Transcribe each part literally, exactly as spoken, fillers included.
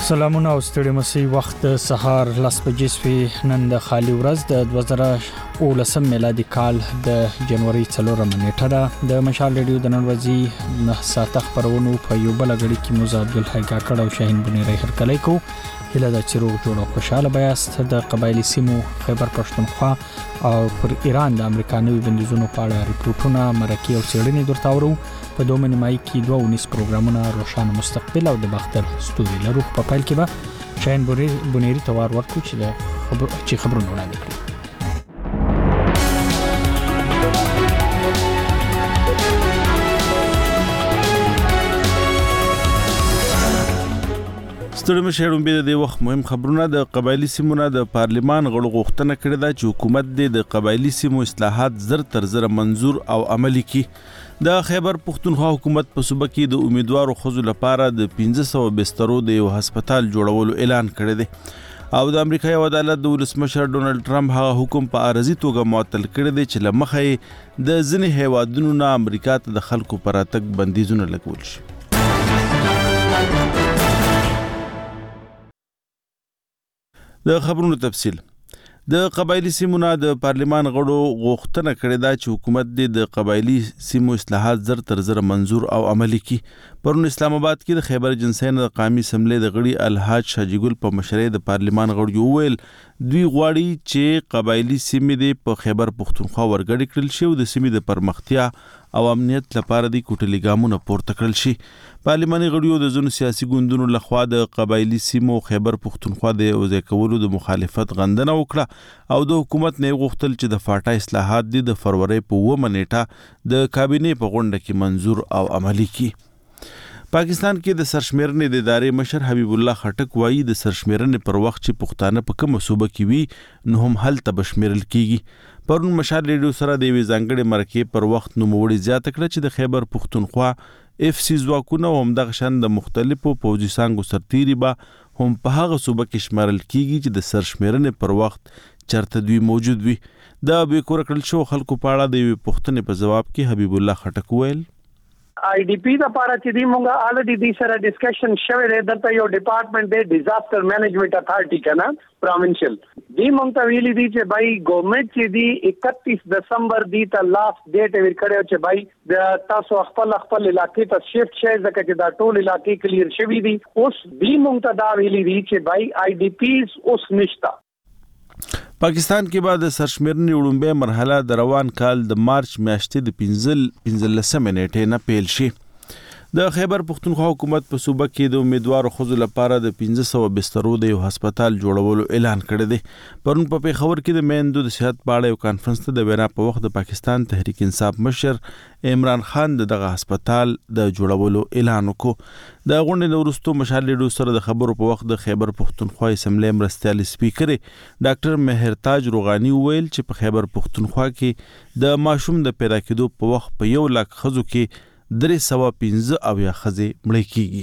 سلامونه او ستړي مسي وخت سهار لاس بجې سوي نن د خالي ورځ د دوه زره اوولسم میلادي کال د جنوري څلورمه نیټه ده د مشال ریډیو د نن ورځې نه ساعته خبرونو په یو بل غړي کې موزه عبدالحی کاکړ او شاهین بنيري هرکلی کو هله د چروغ جوړ او خوشاله بیاست د قبایلی سیمو خیبر پښتونخوا او پر ایران د امریکایي بندیزونو په اړه ریپورتونه مرکه او څېړنې درته ورو په دوه نیمایي کې دوه ونیس پروګرامونه روشن مستقبل او د باختر ستوري لرو په پیل کې به شاهین بنيري توار ورکو چې د خبر چې خبرونه وړاندې کړي. ستړي مشهورم به د وخت مهم خبرونه د قبایلی سیمونو د پارلمان غړو غوښتنه کړې ده چې حکومت د قبایلی سیمو اصلاحات زر تر زر منزور او عملی کړي. د خیبر پښتونخوا حکومت په صوبه کې د امیدوارو خزو لپاره د پنځه سوه بسترو د یو هسپتال جوړولو اعلان کړی دی او د امریکایي عدالت د ولسمشر ډونلډ ټرمپ هغه حکم په عارضي توګه معطل کړی دی چې له مخې د ځینې هیوادونو نه امریکا ته د خلکو پر راتګ بندیزونه لګول شي. د خبرونو تفصیل د قبایلی سیمونو د پارلمان غړو غوښتنه کړې ده چې حکومت د قبایلی سیمو اصلاحات زر تر زر منزور او عملی کړي. پرون اسلام آباد کې د خیبر جنسین د قومي اسمبلی د غړي الحاج شاجګل په مشرۍ د پارلمان غړو وویل دوی غواړي چې قبایلی سیمې د په خیبر پښتونخوا ورګړي کړل شي او د سیمې د پرمختیا او امنیت لپاره د کوټلي ګامونه پورته کړل شي. پارلماني غړیو د ځینو سیاسي ګوندونو لخوا د قبایلی سیمو خیبر پښتونخوا د وضع کولو د مخالفت غندنه وکړه او د حکومت نه غوښتل چې د فاټا اصلاحات د فروری په اوومه نیټه د کابینې په غونډه کې منزور او عملی کړي. پاکستان کې د سرشمیرنې د ادارې مشر حبیب الله خټک وایي د سرشمیرنې پر وخت چې پښتانه په کومه صوبه کې وي نو هم هلته بشمیرل کیږي. پرون مشال ریډیو سره د یوې ځانګړې مرکې پر وخت نوموړي زیاته کړه چې د خیبر پښتونخوا اف سی ځواکونه هم دغه شان د مختلفو پوځي څانګو سرتیري به هم په هغه صوبه کې شمارل کیږي چې د سرشمیرنې پر وخت چرته دوی موجود وي. د بې کوره کړل شو خلکو په اړه د یوې پوښتنې په ځواب کې حبیب الله خټک ویل آی ډی پی د پاره چې دی مونږه الریډي د سره ډیسکشن شوه دی دلته یو ډپارټمنټ دی ډیزاستر مینجمنت اتھارټي کنه پروینشل دی مونږ ته ویلي دي چې بای ګورنمنت چې دی اکتیس دسمبر دی ته لاست ډیټ ور کړو چې بای د تاسو خپل خپل علاقې ته شفت شي ځکه چې دا ټول علاقې کلیر شوي دي. اوس دی مونږ ته دا ویلي دي چې بای آی ډی پیز اوس نشتا. پاکستان کې بعد سرشمیرنې وړومبۍ مرحله د روان کال د مارچ میاشتې د پنځلسمې نیټې نه پیل شي. د خیبر پښتونخوا حکومت په صوبه کې د امیدوارو خزو لپاره د پنځه سوه بسترو د یو هسپتال جوړولو اعلان کړی دی. پرون په پیښور کې د میندو د صحت په اړه یو کانفرنس ته د وینا په وخت د پاکستان تحریک انصاف مشر عمران خان د دغه هسپتال د جوړولو اعلان وکړ. د غونډې نه وروسته مشال ریډیو سره د خبرو په وخت د خیبر پښتونخوا اسمبلی مرستیال سپیکر ډاکټر مهرتاج روغانی ویل چې په خیبر پښتونخوا کې د ماشوم د پیدا کېدو په وخت په یو لاک خزو کې درې سوه پنځه اویا ښځې مړې کیږي.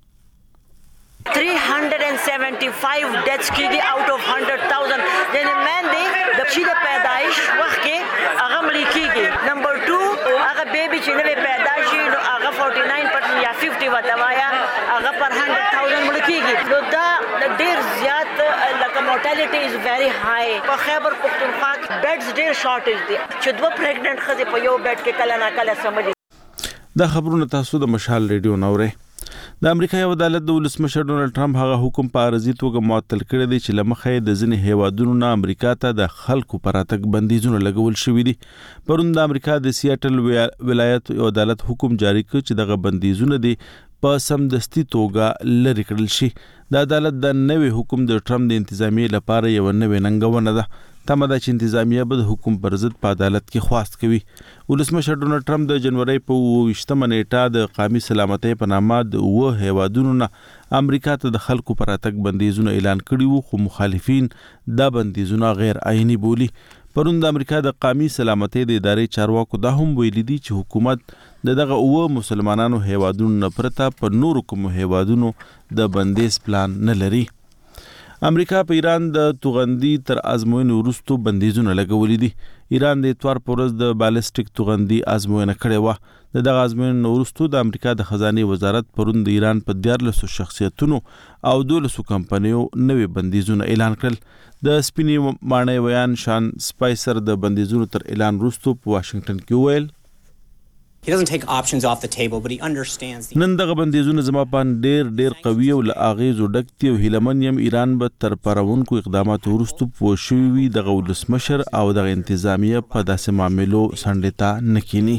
three hundred seventy-five deaths کیږي out of one hundred thousand یعنی مین دی د چې د پیدایش وخت کې هغه مړې کیږي. نمبر two هغه بیبي چې نوې پیدا شي نو هغه forty-nine percent یا fifty وتاوایا هغه پر one hundred thousand مړې کیږي. نو دا ډیر زیات لکه mortality is very high. په خیبر پښتونخوا کې بیډز ډیر شارټیج دي چې دوه پریګننټ ښځې په یو بیډ کې کله نه کله سمړي. دا خبرونه تاسو د مشال ریډیو نو اورئ. د امریکایي عدالت د ولسمشر ډونلډ ټرمپ هغه حکم په عارضي توګه معطل کړی دی چې له مخې د ځینې هیوادونو نه امریکا ته د خلکو پر راتګ بندیزونه لګول شوي دي. پرون د امریکا د سیاټل ولایت عدالت حکم جاری کړ چې دغه بندیزونه دي په سمدستي توګه لرې کړل شي. د عدالت د نوې حکم د ټرمپ د انتظامیې لپاره یو نوې ننګونه ده. تمه ده چې انتظامیه به د حکم پر ضد په عدالت کې خواست کوي. ولسمشر ډونلډ ټرمپ د جنوري په اووه ویشتمه نیټه د قومي سلامتۍ په نامه د اووه هیوادونو نه امریکا ته د خلکو پر راتګ بندیزونه اعلان کړي وو خو مخالفین دا بندیزونه غیر عیني بولي. پرون د امریکا د قومي سلامتۍ د ادارې چارواکو دا هم ویلي دي چې حکومت د دغه اووه مسلمانانو هیوادونو نه پرته په نورو کومو هیوادونو د بندیز پلان نه لري. امریکا په ایران د توغندي تر ازموینې وروسته بندیزونه لګولې دي. ایران د اتوار پر ورځ د بالستیک توغندي ازموینه کړې وه. د دغه ازموینې وروسته د امریکا د خزانه وزارت پرون د ایران په دیارلسو شخصیتونو او دولسو کمپنیو نوې بندیزونه اعلان کړل. د سپینې ماڼۍ ویان شان سپایسر د بندیزونو تر اعلان وروسته په واشنگټن کې وویل He doesn't take options off the table, but he understands the... نن دغه بندیزونه زما پان ډیر ډیر قوي او له اغیزو ډک دي او هیلمن یم ایران به تر پرونکو اقدامات وروسته پوه شوی وي دغه ولسمشر او دغه انتظامیه په داسې معاملو سنډتا نکینی.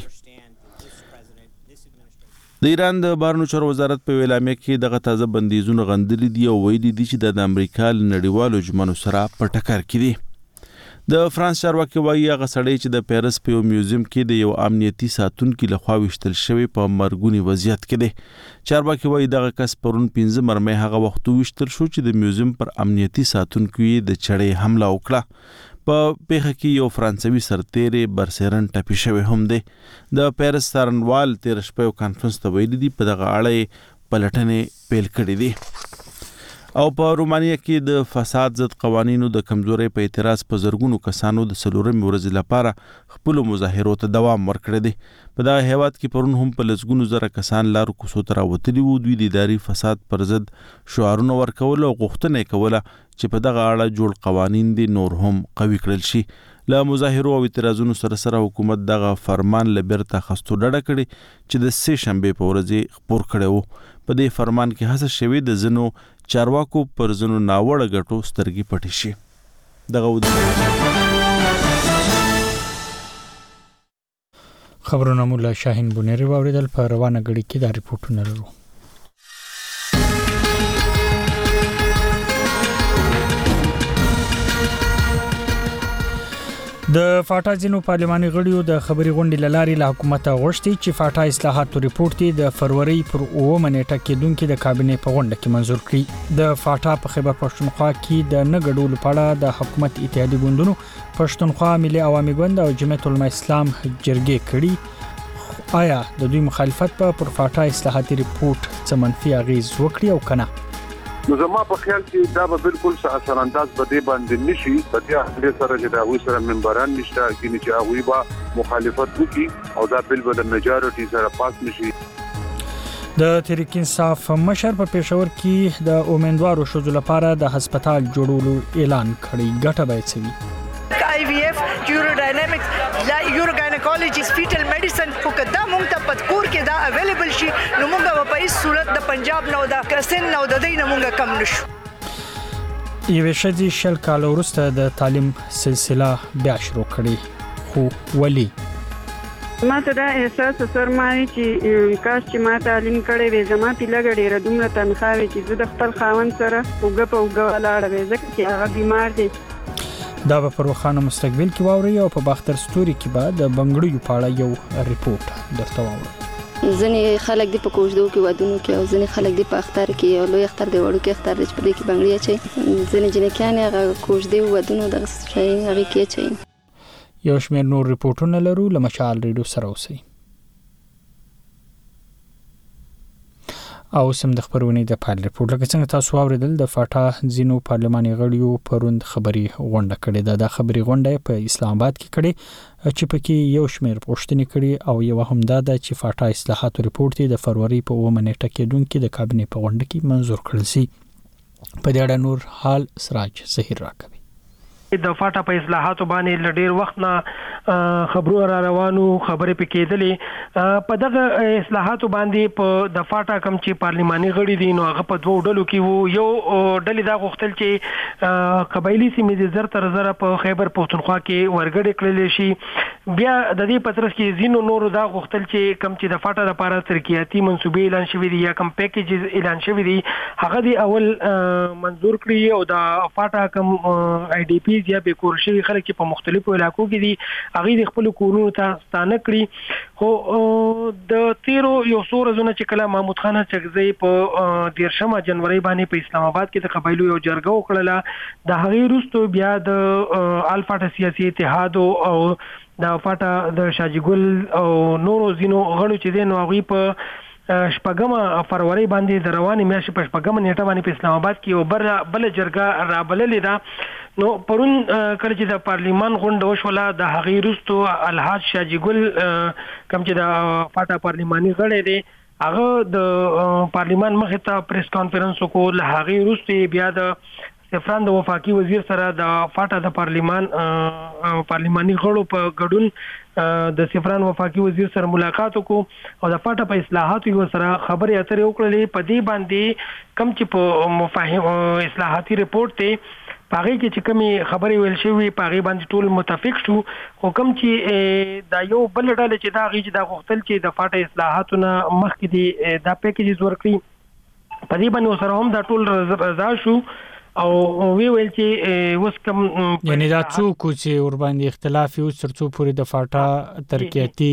د ایران د بهرنیو چارو وزارت په اعلامیه کې دغه تازه بندیزونه غندلي دي او ویلي دي چې د امریکا له نړیوالو ژمنو سره په ټکر کې دي. د فرانس چارواکي وایي هغه سړی چې د پیرس په یو میوزیم کې د یو امنیتي ساتونکي لخوا وشتل شوی په مرګونی وضعیت کې دی. چارواکي وایي دغه کس پرون پنځه مرمۍ هغه وخت وشتل شو چې د میوزیم پر امنیتي ساتونکي د چړې حمله وکړه. په پیښه کې یو فرانسوي سرتیری برسیرن ټپي شوی هم دی. د پیرس څارنوال تیر شپه یو کانفرنس ته ویلي دي په دغه اړه پلټنې پیل کړې دي. او په رومانیا کې د فساد ضد قوانینو د کمزورۍ په اعتراض په زرګونو کسانو د څلورمې ورځې لپاره خپل مظاهرو ته دوام ورکړی دی. په دغه هیواد کې پرون هم په لسګونو زره کسان لارو کوڅو ته راوتلي وو. دوی د اداري فساد پر ضد شعارونه ورکول او غوښتنه یې کوله چې په دغه اړه جوړ قوانین دي نور هم قوي کړل شي. له مظاهرو او اعتراضونو سره سره حکومت دغه فرمان له بیرته اخیستو ډډه کړې چې د سې شنبې په ورځ خپور کړی وو. په دې فرمان کې هڅه شوې د ځینو چارواکو پر ځینو ناوړه ګټو سترګې پټې شي. دغه خبرونه مولا شاهین بونیری واوریدل. په روانه غړي کې دا ریپورتونه لرو. د فاټا ځینو پارلماني غړیو د خبري غونډې لارې له حکومت غوښتي چې فاټا اصلاحاتو ریپورت د فروری پر اوومه نیټه کې دونکو د کابینې په غونډه کې منزور کړی. د فاټا په خیبر پښتونخوا کې د نه ګډولو په اړه د حکومت اتحادیې ګوندونو پښتونخوا ملي عوامي ګوند او جمعیت العلماء اسلام جرګې کړي. آیا د دوی مخالفت په پر فاټا اصلاحاتي ریپورت څه منفي اغیز وکړي او کنه؟ نو زما په خیال کې دا به بالکل اثر انداز بده باندې نشي. په دې اړه سره چې دا وې سره ممبران نشته کې چې هغه به مخالفت وکړي او دا بل به د میجارټي سره پاس نشي. د تحریک انصاف مشر په پېښور کې د امیدوارو شوزو لپاره د هسپتال جوړولو اعلان کړی. ګټه به څه آی وی ایف یوروډاینامیکس لا یوروګاینیکولوژي فیټل میډیسن خو کدا مونږ ته پدکور کې دا اویلیبل شي نو مونږ په هیڅ صورت د پنجاب نو د کسن نو د دې مونږ کم نشو. یو شدي شل کال وروسته د تعلیم سلسله بیا شروع کړي خو ولی ما ته دا احساس سر ما چې کاش چې ما تعلیم کړی وې زما پیله ډېره دومره تنخواوي چې زه د خپل خاوند سره اوږه په اوږه ولاړه وې ځکه چې هغه بیمار دی. دا به پر وخانه مستقبل کې واوري او په باختر ستوري کې به د بنګړیو په اړه یو ریپورت درته واورو. ځنې خلک دی په کوژدو کې ودونو کې او ځنې خلک دی په اختر کې او لوی اختر دی وړو کې اختر دی چې په دې کې بنګړي اچي. ځنې جنکیان هغه کوژدي ودونو دغه شي هغه کې اچي. یو شمېر نور ریپورتونه لرو له مشال ریډیو سره اوسئ. او سم د خبرونه د پال ریپورت لکه څنګه تاسو اوریدل د فاټا زینو پارلماني غړیو پروند خبري غونډه کړې ده. د خبري غونډه په اسلام آباد کې کړې چې پکې یو شمېر پوښتنې کړي او یو هم دا ده چې فاټا اصلاحاتو ریپورت د فروری په اوومه نیټه کې دونکو د کابینې په غونډه کې منزور کړل شي. په دې اړه نور حال سراج ظهیر راکوي. د فاټا په اصلاحاتو باندې لډیر وخت نه خبرو را روانو خبرې پکېدلې. په دغه اصلاحاتو باندې په د فاټا کم چې پارلماني غړي دي نو هغه په دوه ډلو کې وو. یو ډلې دا غوښتل چې قبایلی سیمې د زر تر زره په خیبر پښتونخوا کې ورګړې کړل شي. بیا د دې پترس کې زینو نور دا غوښتل چې کم چې د فاټا لپاره ترقیاتي منصوبې اعلان شوي دي یا کم پیکیجز اعلان شوي دي هغه دی اول منظور کړی او د فاټا کم آی ډی پی یا به کور شي خلک په مختلفو علاقو کې دي هغه د خپل کورونو ته ستانه کړی. خو د تیرو یو څو ورځې چې کله محمود خان چغزی په دیرشمه جنوري باندې په اسلام آباد کې د قبایلو یو جرګه وکړه د هغې وروسته بیا د الفاټا سیاسي اتحاد او د فاټا د شاجګل او نورو زینو غړو چې دي نو هغوی په شپږم فروری باندې د رواني میاشتې په شپږم نیټه باندې په اسلام آباد کې یو بل بل جرګه رابللې ده. نو پرون کله چې د پارلیمان غونډه وشوله د هغې وروسته الحاج شاجي ګل کوم چې د فاټا پارلیماني غړی دی هغه د پارلیمان مخې ته پریس کانفرنس وکړو. له هغې وروسته بیا د سفران د وفاقي وزیر سره د فاټا د پارلیمان پارلیماني غړو په ګډون د سفران وفاقي وزیر سره ملاقات وکړو او د فاټا په اصلاحاتو یو سره خبرې اترې وکړلې. په دې باندې کم چې په مفاهیم اصلاحاتي رپورټ ته پاغي کې چې کومي خبرې ویل شوی پاغي باندې ټول متفق شو. خو کوم چې دا یو بل ډول چې دا غي چې دا غوښتل چې د فاټا اصلاحاتونه مخکې دي دا پیکیج ورکړي په دې باندې سره هم دا ټول رضا شو او وی ویل چې اوس کوم یعنی دا څوک چې ور باندې اختلاف یو ترڅو پورې د فاټا ترکیاتی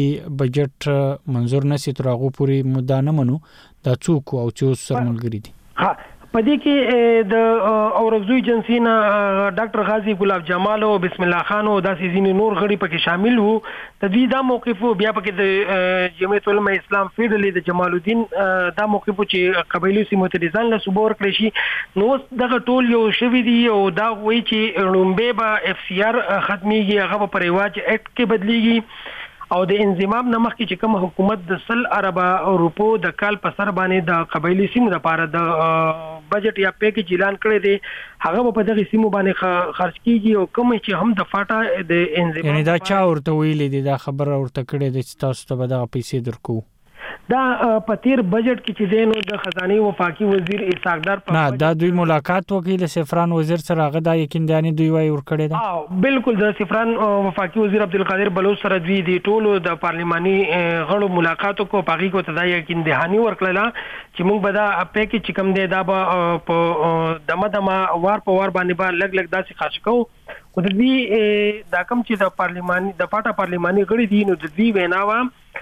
بجټ منظور نشي تر هغه پورې مدعا نه منو دا څوک او چې سر ملګری دي. ها پدې کې د اورزوی ایجنسی نه ډاکټر غازی ګلاب جمال او بسم الله خان او داسې ځینې نور غړي پکې شامل وو. د دې دا موقف بیا پکې د جمعیت علماء اسلام فیډرالي د جمال الدین دا موقف چې قبایلی سیمو ته ځان له صوبور کړی شي نو دغه ټول یو شوی دی او دا وایي چې لومبه به اف سی آر ختميږي هغه په رواج اکټ کې بدليږي او د انضمام نمخ کې چې کوم حکومت د سل اربا روپو د کال په سر باندې د قبایلی سیمو لپاره د بجټ یا پیکیج اعلان کړی دی هغه په دغه سیمو باندې خرج کیږي او کوم چې هم د فاټا د انضمام یعنی دا چا ورته ویلي دی دا خبر ورته کړی دی چې تاسو ته به دغه پیسې درکو دا پتیر بجټ کې چې دینو د خزانه وفاقي وزیر اسحاقدار په نه دا دوی ملاقات وکړي له سفران وزیر سره هغه دا یقین دی دوی وای ور کړی دا اه بالکل د سفران وفاقي وزیر عبدالقادر بلوچ سره دوی دی ټولو د پارلیماني غړو ملاقات کو پاغي کو ته دا یقین دهانی ورکړه چې موږ به دا پیکیج کم دی دا په دمه دمه وار په وار باندې با لګ لګ داسې خاص کو خو د دې دا کم چې د پارلیماني د پاټا پارلیماني غړي دي نو د دې ویناوه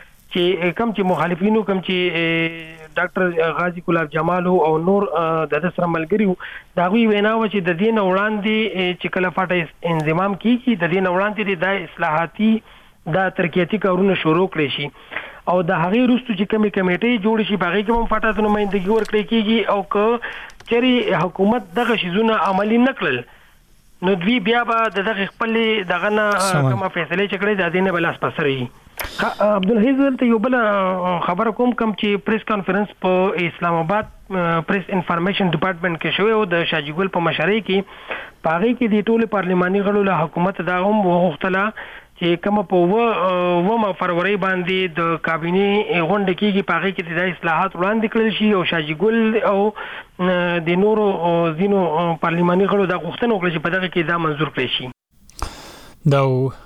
چې کم چې مخالفینو کم چې ډاکټر غازی ګلاب جمال او نور د سره ملګری دا وی ویناو چې د دین وړاندې چې کله فاټا انضمام کیږي د دین وړاندې د اصلاحاتي د ترکیاتی کارونه شروع کړي شي او د هغې وروسته چې کومې کمیټې جوړ شي په هغې کې هم فاټا ته نمایندګي ورکړی کیږي او که چېرې حکومت دغه شیزونه عملي نه کړل نو دوی بیا به د دغه خپل دغه نه کومه فیصله چې کړی د دې نه بلاس پسري. عبدالحیز ته یو بل خبر کوم کم چې پریس کانفرنس په اسلام آباد پریس انفارمیشن ډپارټمنټ کې شوی او د شاجي ګل په مشرۍ کې پاغي کې د ټولو پارلیماني غړو له حکومت دا هم وغوښتله چې کوم په و و فروری باندې د کابینه غونډه کېږي پاغي کې د اصلاحات وړاندې کړل شي او شاجي ګل او د نورو زینو پارلیماني غړو دا غوښتنه وکړه چې په دغه کې دا منظور کړي شي. دا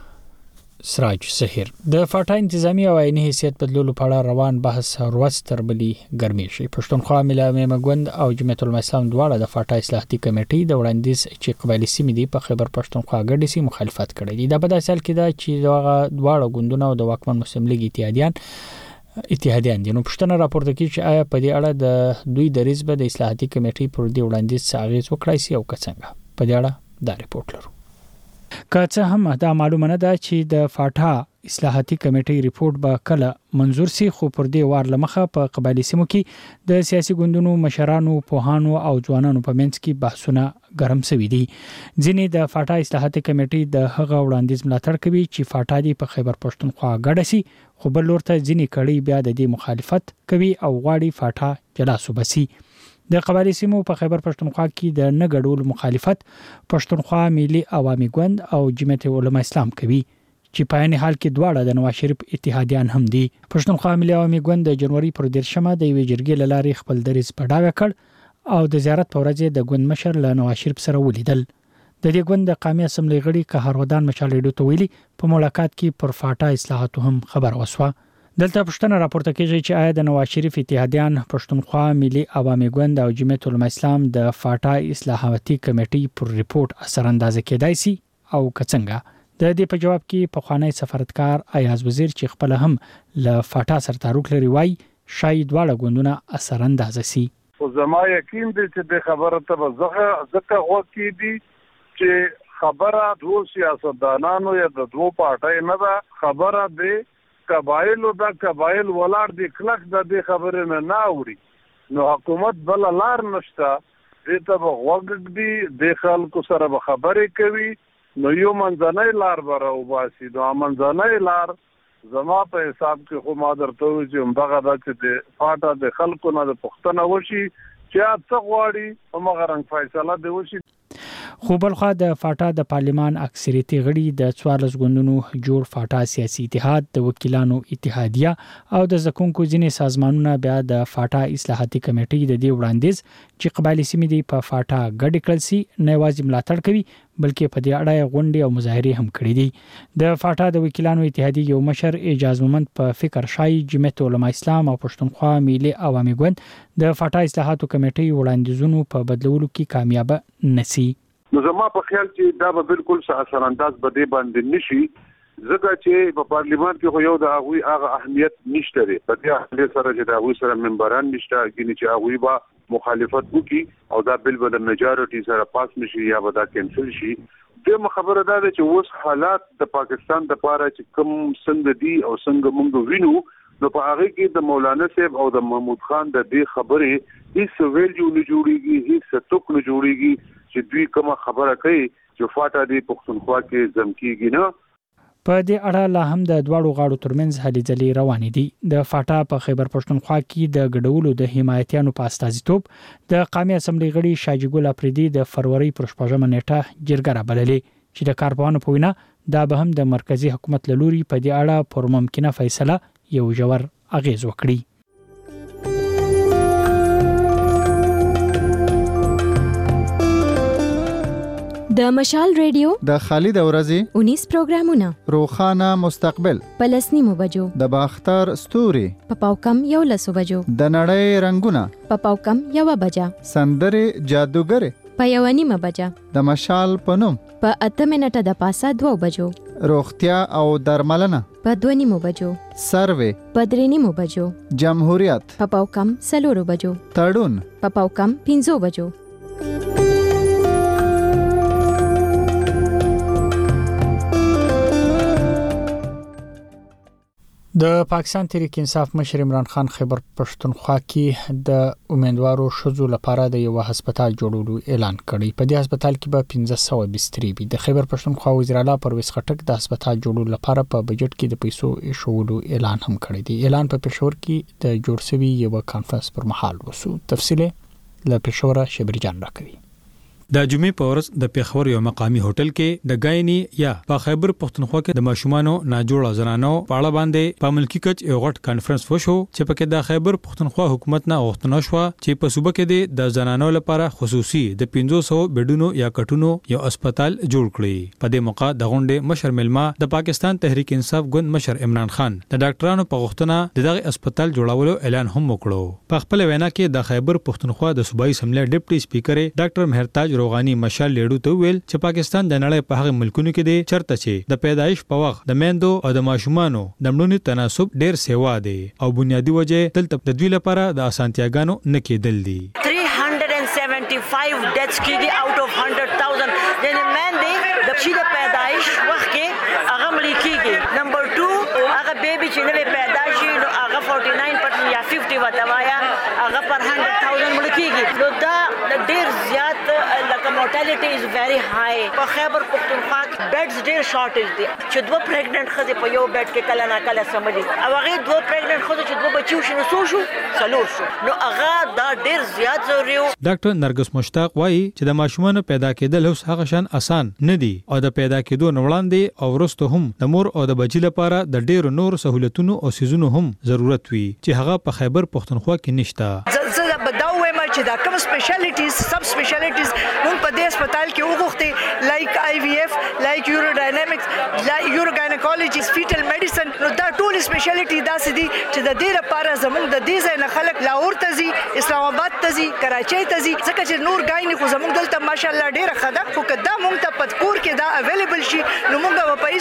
سراج سحر د فاټا انتظامی او عیني حیثیت بدلولو په اړه روان بحث ورځ تر بلې ګرمي شي. پښتونخوا ملي مګوند او جمعیت علماء اسلام دواړه د فاټا اصلاحاتي کمیټې د وړاندیز چې قبایلی سیمې دی په خیبر پښتونخوا ګډې سي مخالفت کړی دی. دا په داسې حال کې دا چې دغه دواړه ګوندونه او د واکمن مسلم لیگ اتحادیان اتحادیان دي. نو پښتنه راپورته کوي چې آیا په دې اړه د دوی د رئیس به د اصلاحاتي کمیټې پر دې وړاندیز څه اغیز وکړای شي او څنګه په دې اړه دا ریپورت لرو. که څه هم دا معلومه نه ده چې د فاټا اصلاحاتي کمیټې ریپورت به کله منظور سي خو پر دې وار لمخه په قبایلی سیمو کې د سیاسي ګوندونو مشرانو پوهانو او ځوانانو په منځ کې بحثونه ګرم شوي دي. ځینې د فاټا اصلاحاتي کمیټې د هغه وړاندیز ملاتړ کوي چې فاټا دی په خیبر پښتونخوا ګډه سي خو بل لورته ځینې کړي بیا د دې مخالفت کوي او غواړي فاټا جلا صوبسي. د قبایلی سیمو په خیبر پښتونخوا کې د نه ګډول مخالفت پښتونخوا ملي عوامي ګوند او جمعیت علماء اسلام کوي چې په عین حال کې دواړه د نواز شریف اتحادیان هم دي. پښتونخوا ملي عوامي ګوند د جنوري پر دیرشمه د یوې جرګې له لارې خپل دریځ په ډاګه کړ او د زیارت په ورځ د ګوند مشر له نواز شریف سره ولیدل. د دې ګوند د قومي اسمبلی غړي قهرودان مشالېډو ته ویلي په ملاقات کې پر فاټا اصلاحاتو هم خبر وسوه. دلته پښتنه راپورته کیږي چې آیا د نواز شریف اتحادیان پښتونخوا ملي عوامي ګوند او جمعیت علماء اسلام د فاټا اصلاحاتي کمیټې پر ریپورت اثر انداز کېدای شي او څنګه. د دې په جواب کې پخوانی سفارتکار ایاز وزیر چې خپل هم ل فاټا سره تعلق لري وایي شاید واړه ګوندونه اثر انداز شي. او زما یقین دی چې د خبره ته زغه زکه وکی دي چې خبره دوه سیاستدانانو یا د دوه پارټۍ نه ده خبره دی قبایلو دا قبایل ولاړ دي کلک د دې خبرې نه نه اوري نو حکومت بل لار نشته دې ته به غوږ دي د خلکو سره به خبرې کوي نو یو منځنۍ لار به راوباسي نو منځنۍ لار زما په حساب کې خو ما درته وایي چې همدغه ده چې د فاټا د خلکو نه د پوښتنه وشي چې څه غواړي همغه رنګ فیصله دې وشي. خو بلخوا د فاټا د پارلیمان اکثریتي غړي د څوارلس ګوندونو جوړ فاټا سیاسي اتحاد د وکیلانو اتحادیه او د زکونکو ځینې سازمانونه بیا د فاټا اصلاحاتي کمیټې د دې وړاندیز چې قبایلی سیمې دی په فاټا ګډ کړل سي نه یوازې ملاتړ کوي بلکې په دې اړه غونډې او مظاهرې هم کړې دي. د فاټا د وکیلانو اتحادیه یو مشر اعجاز مومند په فکر شای جمعیت علماء اسلام او پښتونخوا ملي عوامي ګوند د فاټا اصلاحاتو کمیټې وړاندیزونو په بدلولو کې کامیاب نشي. نو زما په خیال چې دا به بالکل اثر انداز به دی باندې نشي ځکه چې په پارلیمان کې خو یو د هغوی هغه اهمیت نشته دی په دې اهمیت سره چې د هغوی سره ممبران نشته ګینې چې هغوی به مخالفت وکړي او دا بل به د میجارټي سره پاس نشي یا به دا کینسل شي. دغه خبره دا ده چې اوس حالات د پاکستان د پاره چې کم څنګه دي او څنګه موږ وینو نو په هغه کې د مولانا صاحب او د محمود خان د دې خبرې هیڅ ویلیو نه جوړیږي هیڅ توک نه جوړیږي چې دوی کومه خبره کوي چې فاټا دی پښتونخوا کې زم کیږي نه. په دې اړه لا هم د دواړو غاړو ترمنځ هلې ځلې روانې دي. د فاټا په خیبر پښتونخوا کې د ګډولو د حمایتیانو په استازیتوب د قومي اسمبلی غړي شاجي ګل افریدي د فروری پر شپږمه نیټه جرګه رابللې چې د کارپوهانو په وینا دا به هم د مرکزی حکومت له لوري په دې اړه پر ممکنه فیصله یو ژور اغیز وکړي. د مشال ریډیو د خالد اورزی انیس پروګرامونه روخانه مستقبل پلسنی مو بجو د باختر ستوري په پاوکم یو لسو بجو د نړۍ رنگونه په پاوکم یو بجا سندره جادوګر په یو نیمه بجا د مشال پنوم په اته منټه د پاسه دوه بجو روغتیا او درملنه په دوه نیمو بجو سروې په درې نیمو بجو جمهوریت په پاوکم سلورو بجو تړون په پاوکم پنځو بجو. د پاکستان تحریک انصاف مشر عمران خان خیبر پښتونخوا کې د امیدوارو شذو لپاره د یو هسپتال جوړولو اعلان کړی. په دې هسپتال کې به پنځه سوه بسترې وي. د خیبر پښتونخوا وزیر اعلی پرویز خټک د هسپتال جوړولو لپاره په بجټ کې د پیسو ایښودلو اعلان هم کړی دی. اعلان په پېښور کې د جوړ شوی یو کانفرنس پر مهال وشو. تفصیل له پېښور شبري جان راکوي. د جمعې په ورځ د پیښور یو مقامی هوټل کې د غایني یا په خیبر پښتونخوا کې د ماشومانو ناجوړه زنانو په اړه باندې په ملکی کچ یو غټ کانفرنس وشو چې پکې د خیبر پښتونخوا حکومت نه غوښتنه شو چې په صوبه کې د زنانو لپاره خصوصي د پنځه سوه بیډونو یا کټونو یو هسپتال جوړ کړي. په دې موقع د غونډې مشر ملما د پاکستان تحریک انصاف ګوند مشر عمران خان د ډاکټرانو په غوښتنه دغه هسپتال جوړولو اعلان هم وکړو. په خپل وینا کې د خیبر پښتونخوا د صوبایي اسمبلی ډیپټي سپیکر ډاکټر مهرتاج روغانی مشال لیډو ته ویل چې پاکستان د نړۍ په هغه ملکونو کې دی چرته چې د پیدایش په وخت د میندو او د ماشومانو د مړونې تناسب ډیر سیوا دی او بنیادی وجه دلته د دوی لپاره د اسانتیاګانو نه کېدل دي. three hundred seventy-five deaths کیږي out of one hundred thousand یعنی میندې د چې د پیدایش وخت کې هغه مړ کیږي. نمبر دو هغه بیبي چې نوې پیدا شي نو هغه forty-nine percent یا fifty وتاوایا هغه پر one hundred thousand مړ کیږي. نو دا ډیر زیات لکه mortality is very high. په خیبر پښتونخوا کې بیډز ډیر شارټیج دي چې دوه پریګننټ ښځې په یو بیډ کې کله نه کله سملي او هغه دوه پریګننټ ښځې چې دوه بچي وشي نو څو شو څلور شو نو هغه دا ډیر زیات ضروري. ډاکټر نرګس مشتاق وایي چې د ماشومانو پیدا کېدل اوس هغه شان آسان نه دي او د پیدا کېدو نه وړاندې او وروسته هم د مور او د بچي لپاره د ډیرو نور سہولتونو او سيزونو هم ضرورت وي چې هغه په خیبر پښتونخوا کې نشته. زه به دا وایم چې دا کوم سپیشلیټیز سب سپیشلیټیز موږ په دې هسپتال کې وغوښتي لایک آی وی ایف لایک یوروډاینامیکس لایک یوروګاینیکولوژي فیټل میډیسن نو دا ټول سپیشلیټي داسې دي چې د دې لپاره زموږ د دې ځای نه خلک لاهور ته ځي اسلام آباد ته ځي کراچۍ ته ځي ځکه چې نور ګایني خو زموږ دلته ماشاءالله ډیره ښه ده خو که دا موږ ته په کور کې دا اویلیبل شي نو موږ به په هیڅ صورت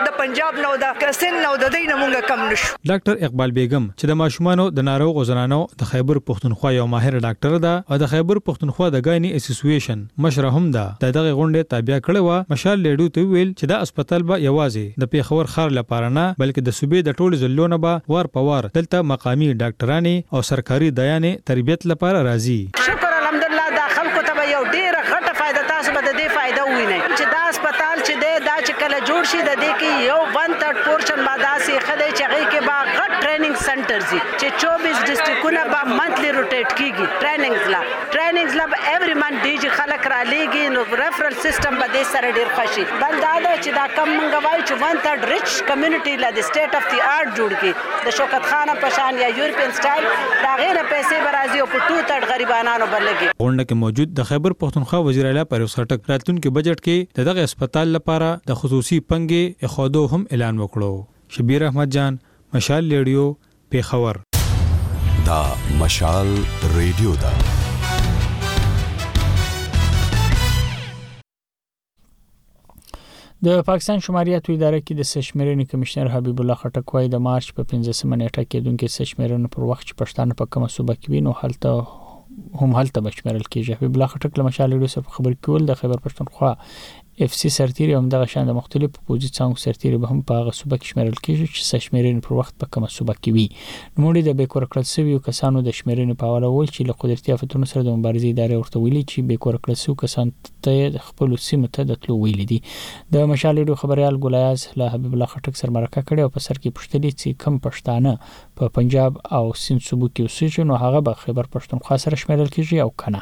د پنجاب نو د سن نو د دین مونږ کم نشو. ډاکټر اقبال بیگم چې د ماشومانو د ناروغ زنانو د خیبر پښتونخوا یو ماهر ډاکټر ده او د خیبر پښتونخوا د ګایني اسوسییشن مشره هم ده، د دغه غونډې تابع کړې و. مشال لیډو ته ویل چې دا هسپتال به یوازې د پیښور خار لپاره نه بلکې د صوبې د ټولو ضلعونو به وار په وار دلته مقامی ډاکټرانې او سرکاري دایانې تربیت لپاره راځي. شکر الحمدلله دا خلکو ته یو ډیره غټه فائدہ تاسو به د دې فائدہ وینئ چې دا هسپتال چې دی دا چې کله جوړ شي د دې کې یو ون تھرڈ پورشن به داسې ښه دی چې هغې کې به غټ ټریننګ سنټرز وي چې چوبیس ډسټرکټونه به منتھلی روټیټ کیږي ټریننګز لا ټریننګز لا به ایوری منت ډیجی خلک را لیږي نو ریفرل سیستم به دې سره ډېر ښه شي. بل دا ده چې دا کم موږ وایو چې ون تھرڈ ریچ کمیونټي لا د سټیټ اف دی آرټ جوړ کړي د شوکت خانه په شان یا یورپین سټایل د هغې نه پیسې به راځي او په ټو تھرډ غریبانانو به لګي. غونډه کې موجود د خیبر پښتونخوا وزیر اعلی پرویز خټک راتلونکي بجټ کې د دغه هسپتال لپاره د خصوصي پنګې اخودو هم اعلان وکړو. شبیر احمد جان، مشال ریډیو، پیښور. دا مشال ریډیو دا د پاکستان شماریاتو اداره کې د سشمرنې کمشنر حبیب الله خټک وايي د مارچ په پنځمه نیټه کې دونکو سشمرنې پر وخت چې پښتانه په کومه صوبه کې وینو حالت هم حالت بشمرل کېږي. حبیب الله خټک له مشال ریډیو سره خبر کول د خیبر پښتونخوا اف سی سرتیری هم دغه شان د مختلفو پوزي څنګه سرتیری به هم په هغه صوبه کې شمیرل کېږي چې سشمرنې پر وخت په کومه صوبه کې وي. نوموړي د بیکور کړل شویو کسانو د شمیرنې په اړه وویل چې له قدرتي آفتونو سره د مبارزې ادارې ورته ویلي چې بیکور کړل شوی کسان ته خپل سیمه ته د تلو ویل دي. د مشال ریډیو خبريال ګولیاز له حبیب الله خټک سره مرکه کړې او په سر کې پښتلې چې کم پښتانه په پنجاب او سند صوبو کې اوسېږي نو هغه به خیبر پښتونخوا سره شمیرل کېږي او کنه.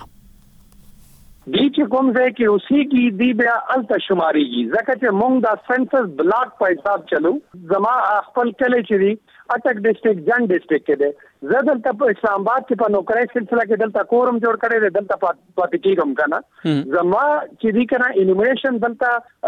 دی چې کوم ځای کې اوسېږي دی بیا الته شمارېږي ځکه چې موږ د سنسس بلاک په حساب چلو. زما خپل کلی چې دی اټک ډسټرکټ جن ډسټرکټ کې دی زه دلته په اسلام آباد کې په نوکرۍ سلسله کې دلته کورم جوړ کړی دی دلته پاتې کېږم کنه. زما چې دی کنه انومریشن دلته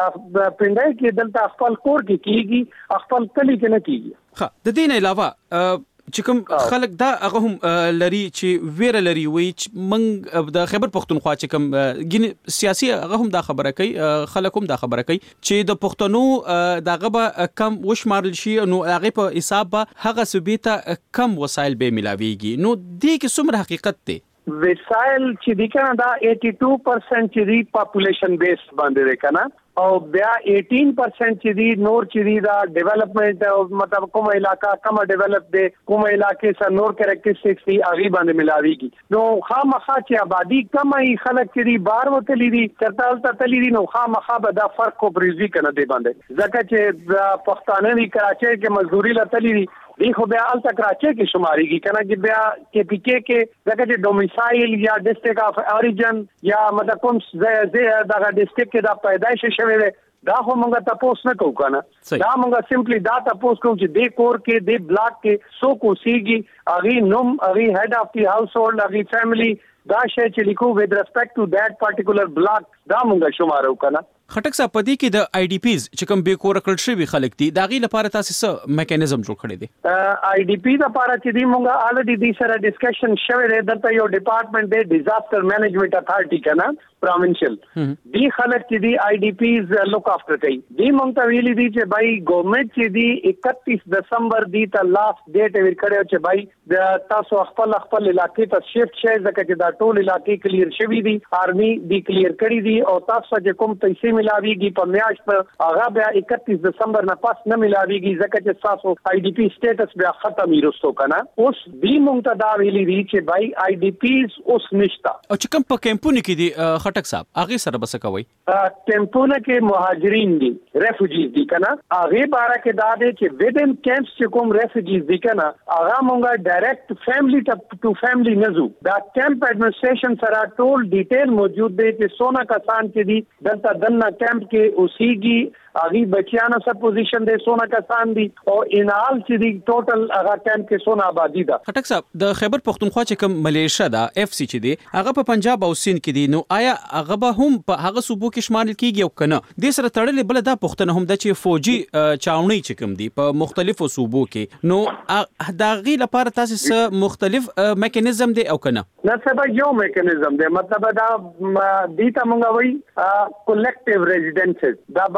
پنډای کې دلته خپل کور کې کېږي خپل کلی کې نه کېږي. ها د دې نه علاوه چې کوم خلک دا هغه هم لري چې ویره لري وي چې منګ د خیبر پښتونخوا چې کوم ګین سیاسي هغه هم دا خبره کوي خلک هم دا خبره کوي چې د پښتنو دغه به کم وشمارل شي نو هغه په حساب هغه صوبې کم وسایل به ملاويږي. نو دې کې څومره حقیقت دی؟ وسایل چې دی کنه دا اټاسی پرسنټ چې دی پاپولیشن بیس باندې دی کنه او بیا اټین پرسنټ چې دی نور چې دی دا ډیولپمنٹ مطلب کوم علاقہ کم ډیولپ دی کوم علاقې سره نور کریکټریسټکس دی هغه باندې ملاويږي. نو خامخا چې آبادی کم ای خلک چې دی بار وتلی دي چرتال تتلی دي نو خامخا به دا فرق کو بریزي کنه دی باندې ځکه چې پښتانه دی کراچۍ کې مزدوري لتلی دي دی خو بیا الته کراچۍ کې شمارېږي کنه چې بیا کې پی کې کې ځکه چې ډومیسایل یا ډسټرکټ اف اوریجن یا مطلب کوم ځای دغه ډسټرکټ کې دا پیدایش شوی دی دا خو موږ تاسو نه کوو کنه. دا موږ سمپلی دا تاسو کوو چې د کور کې د بلاک کې سو کو سیږي اغي نوم اغي هډ اف دی هاوس هولډ اغي فیملی دا شی چې لیکو with respect to that particular block دا موږ شمارو کنه. خټک صاحب پدې کې د آی ډی پیز چې کوم به کور کړل شوی خلک دي دا غي لپاره تاسو څه میکانیزم جوړ کړی دي؟ آی ډی پی لپاره چې دی موږ الریډي د سره ډسکشن شوی دی دلته یو ډپارټمنټ دی ډیزاستر مینجمنت اتھارټي کنه پروینشل دی خلک چې دی آی ډی پیز لوک افټر کوي. دی موږ ته ویلي دي چې بای ګورنمنت چې دی اکتیس دسمبر دی ته لاست ډیټ ور کړو چې بای د تاسو خپل خپل علاقې ته شیفټ شئ ځکه چې دا ټول علاقې کلیر شوی دي آرمي دی کلیر کړی دي او تاسو چې کوم پیسې ملاويږي په میاشت په هغه بیا اکتیس دسمبر نه پاس نه ملاويږي ځکه چې تاسو آی ډی پی سټیټس بیا ختم ایرستو کنه. اوس دی مونږ ته دا ویلي دي چې بای آی ډی پیز اوس نشتا او چې کوم په کیمپونه کې دي خټک صاحب هغه سره بس کوي کیمپونه کې مهاجرین دي ریفوجیز دي کنه هغه بارا کې دا دي چې ویدن کیمپس چې کوم ریفوجیز دي کنه هغه مونږه ډایرکټ فیملی ټو فیملی نزو دا کیمپ ایڈمنسټریشن سره ټول ډیټیل موجود دی چې سونا کسان کې دي دلته دنه کیمپ کې اوسېږي اغي بچیانو سره پوزیشن دي سونا کسان دي او انال چې دي ټوټل هغه کیمپ کې سونا آبادی ده. خټک صاحب د خیبر پښتونخوا چې کوم ملیشیا ده اف سی چې دي هغه په پنجاب او سند کې دي نو آیا هغه به هم په هغه صوبو کې شامل کیږي او کنه؟ د سره تړلې بل دا پښتنه هم د چې فوجي چاوني چې کوم دي په مختلفو صوبو کې نو داغي لپاره تاسو مختلف میکانیزم دي او کنه؟ نه سبا یو میکانیزم دی مطلب دا دیتا مونږ وای کلیکټیو ریزیډنسز دا بارکونه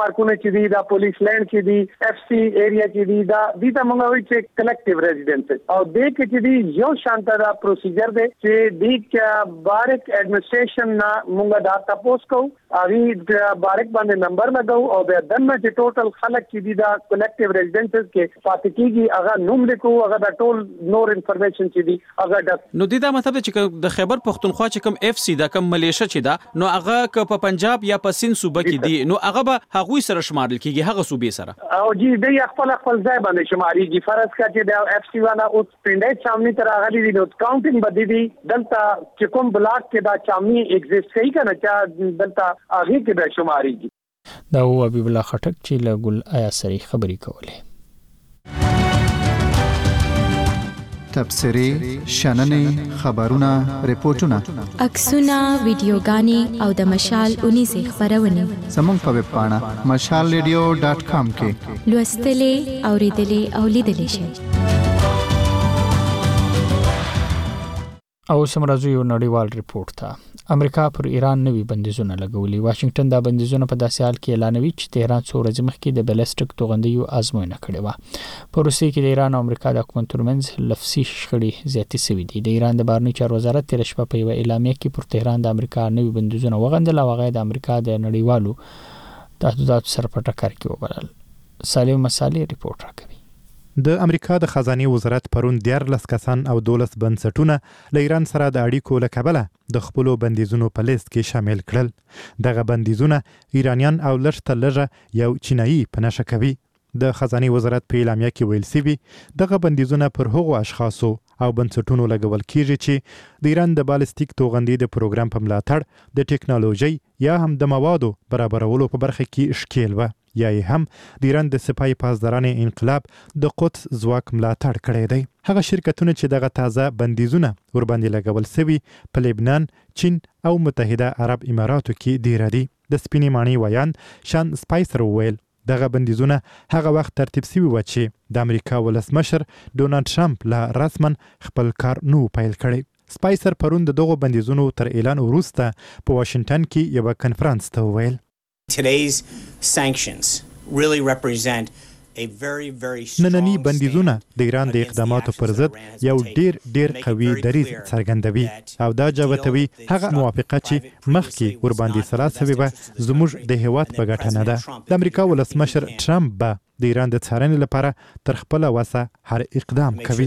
مارکونه چې دی دا پولیس لینډ کې دی اف سی ایریا کې دی دا د ته موږ وایي چې کلیکټیو ریزیډنس او د کې چې دی یو شانته دا پروسیجر دی چې د بارک ایڈمنسټریشن نا موږ دا تاسو کو اوی د بارک باندې نمبر لګاو او د دنه چې ټوټل خلک چې دی دا کلیکټیو ریزیډنس کې پاتې کیږي هغه نوم لیکو هغه دا ټول نور انفارمیشن چې دی هغه نو د دا مطلب چې د خیبر پختونخوا چې کوم اف سی دا کوم ملیشه چې دا نو هغه ک په پنجاب یا په سند صوبه کې دی نو هغه به هغه سره شمارل کیږي هغه صوبې سره او جی د خپل خپل ځای باندې شماريږي فرض کا چې د اف سی والا او پندای چامنی تر هغه دی نو کاونټینګ بده دی دلته چې کوم بلاک کې دا چامنی ایگزیست کوي کنه چې دلته هغه کې به شماريږي دا او حبیب الله خټک چې له ګل آیا سری خبري کوله تبصری شننې خبرونه ریپورتونه عکسونه ویډیوګانې او د مشال اونې زی خبرونه زموږ په ویب پاڼه مشال ریډیو ډاٹ کام کې لوستلې اوریدلې او لیدلې شئ. او سمرازو یو نړیوال ریپورت ته امریکا پر ایران نوي بندیزونه لګولي. واشنگټن دا بندیزونه په داسې حال کې اعلانوي چې تهران څو ورځې مخکې د بیلسټیک توغندیو ازموینه کړې و. په روسیې کې د ایران او امریکا د حکومت ترمنځ لفظي شخړې زیاتې شوې دي. د ایران د بهرنی چارو وزارت تیر شپه په یو اعلامیه کې پر تهران د امریکا نوي بندیزونه وغندل او هغه د امریکا د نړیوالو تهدیداتو سره په ټکر کې وبلل. سالم مسالې ریپورت راکوي. د امریکا د خزانه وزارت پرون دیارلس کسان او دولس بنسټونه له ایران سره د اړیکو له کبله د خپل بندیزونو په لیست کې شامل کړل. دغه بندیزونه ایرانیان او لږ لږه یو چینایي په نشه کوي. د خزانه وزارت په اعلامیه کې ویل شوی دغه بندیزونه پر هغو اشخاصو او بنسټونو لګول کیږي چې د ایران د بالستیک توغندي د پروګرام په ملاتړ د ټکنالوژي یا هم د موادو برابرولو په برخه کې شکیل و یا هم د ایران د سپای پاسدارانه انقلاب د قدس ځواک ملاتړ کړی دی. هغه شرکتونه چې دغه تازه بندیزونه ور باندې لګول شوی په لبنان، چین او متحده عرب اماراتو کې ډیر دي. د سپینې مانی ویان شان سپایسر ویل دغه بندیزونه هغه وخت ترتیب شوی و چې د امریکا ولسمشر ډونالد ټرمپ لا رسمن خپل کار نو پیل کړی. سپایسر پرون د دغه بندیزونو تر اعلان وروسته په واشنگټن کې یو کنفرانس ته ویل Today's sanctions really represent a very very strong نننی بندیزونه د ایران د اقداماتو پر ضد یو ډیر ډیر قوي دریځ څرګندوي او دا جوتوي هغه موافقه چې مخکې ور باندې سلاسوي به زموږ د هیواد په ګټه نه ده. د امریکا ولسمشر ټرمپ به د ایران د څارنې لپاره تر خپل وسه هر اقدام کوي.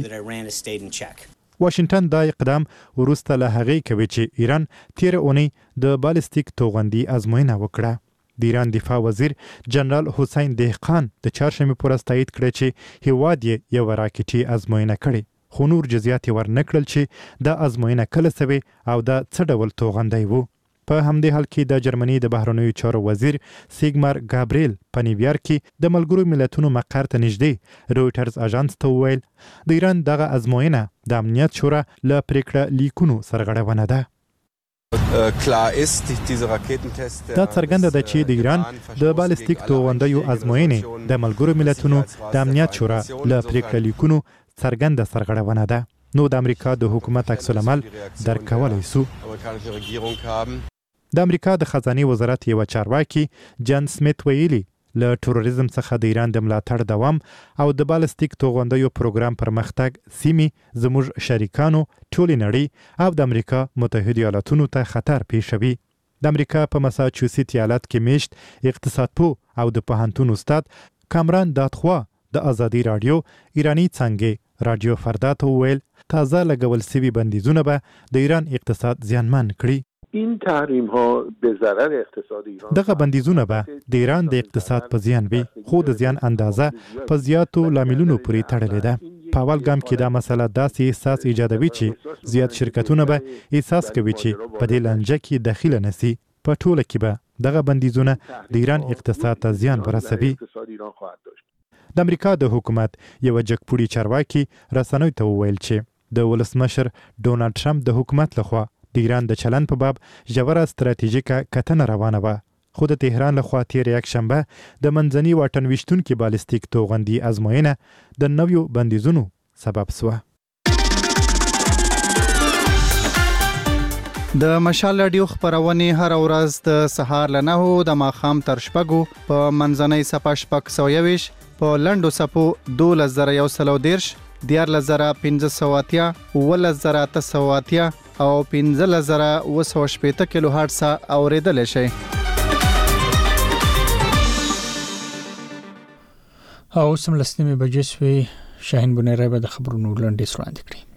واشنگټن دا اقدام وروسته له هغې کوي چې ایران تیر اونۍ د بالستیک توغندي ازموینه وکړه. د ایران دفاع وزیر جنرال حسین دهقان د چهارشنبه پر تایید کړ چې هیواد یې یو راکټي ازموینه کړې خو نور جزئیات ورنکړل چې دا ازموینه کله سوي او دا څه ډول توغندی وو. په همدې حال کې د جرمني د بهرنیو چارو وزیر سیګمار ګابریل په نیویارک کې د ملګرو ملتونو مقر ته نږدې رويټرز اژانس ته وویل د ایران دغه ازموینه د امنیت شورا له پریکړه لیکونو سرغړونه ده. دا څرګنده ده چې د ایران د بالستیک توغندیو ازموینې د ملګرو ملتونو د امنیت شورا له پریکړه لیکونو څرګنده سرغړونه ده. نو د امریکا د حکومت عکس العمل درکولای سو. د امریکا د خزانه وزارت یو چارواکي جان سمیت ویلي له تروریزم څخه د ایران د ملاتړ دوام او د بالستیک توغندیو پروګرام پرمختګ سیمې زموږ شریکانو ټولې نړۍ او د امریکا متحده ایالاتونو ته خطر پیښوي. د امریکا په مساچوسیټ ایالت کې میشت اقتصاد پو او د پوهنتون استاد کامران داتخوا د ازادي رادیو ایرانی څنګه رادیو فردا ته ویل تازه لګول سوي بندیزونه به د ایران اقتصاد زیانمن کړي. این تحریم ها به ضرر اقتصاد ایران دغه بندیزونه به د ایران د اقتصاد په زیان وي خو د زیان اندازه په زیاتو لاملونو پورې تړلې ده. په اول ګام کې دا مسله داسې احساس ایجادوي چې زیات شرکتونه به احساس کوي چې په دې لانجه کې داخله نسی. په ټوله کې به دغه بندیزونه د ایران اقتصاد ته زیان ورسوي. د امریکا د حکومت یو جګپوړي چارواکي رسنیو ته وویل چې د ولسمشر ډونالد ټرمپ د حکومت لخوا د ایران د چلن په باب ژوره ستراتیژیکه کتنه روانه وه خو د تهران لخوا تیر یک شنبه د منځني واټن ویشتونکي بالستیک توغندي ازموینه د نویو بندیزونو سبب سوه. د مشال رادیو خبرونه هر ورځ د سهار له نهو د ماښام تر شپږو په منځنۍ صفه شپږ سوه یویشت په لنډو صفو دولس زره یو سل او دېرش دیارلس زره پنځه سوه اتیا اوولس زره اته سوه اتیا او پنځلس زره اوه سوه شپېته کیلو هرټز اورېدلی شئ. او اوس هم لس نیمې بجې شوې. شاهین بنیری به د خبرونو لنډیز وړاندې کړي.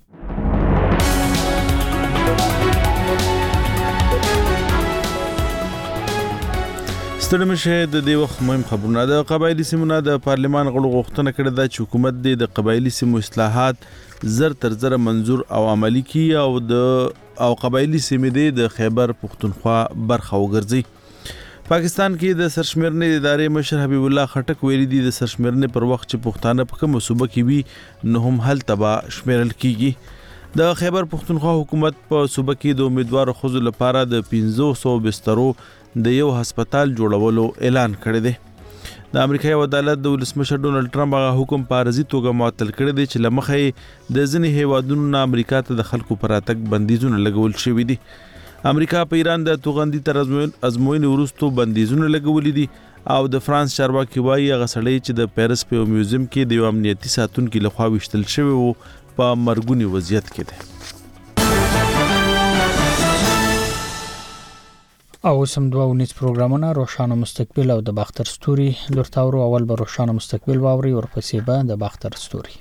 ستړي مشه د دې وخت مهم خبرونه. د قبایلی سیمونو د پارلمان غړو غوښتنه کړې ده چې حکومت د قبایلی سیمو اصلاحات زر تر زر منظور او عملی کړي او د او قبایلی سیمې د خیبر پختونخوا برخه وګرځي. پاکستان کې د سرشمېرنې ادارې مشر حبیب الله خټک ویلي دي د سرشمېرنې پر وخت چې پښتانه په کومه صوبه کې وي نو هم هلته به شمیرل کیږي. د خیبر پختونخوا حکومت په صوبه کې د امیدوارو ښځو لپاره د پنځه سوه بسترو د یو هسپتال جوړولو اعلان کړی دی. د امریکا یو عدالت د ولسمشر ډونلډ ټرمپ هغه حکم په عارضي توګه معطل کړی دی چې له مخې د ځینې هیوادونو نه امریکا ته د خلکو پر راتګ بندیزونه لګول شوي دي. امریکا په ایران د توغندي تر ازموینې وروسته بندیزونه لګولي دي او د فرانس چارواکي وایي هغه سړی چې د پیرس په میوزیم کې د یو امنیتي ساتونکي لخوا ویشتل شوی وو په مرګوني وضعیت کې دی. او سم دوه ونیز پروګرامونه روشانه مستقبل او د باختر ستوري لورتاورو. اول به روشانه مستقبل واوري ورپسې به د باختر ستوري.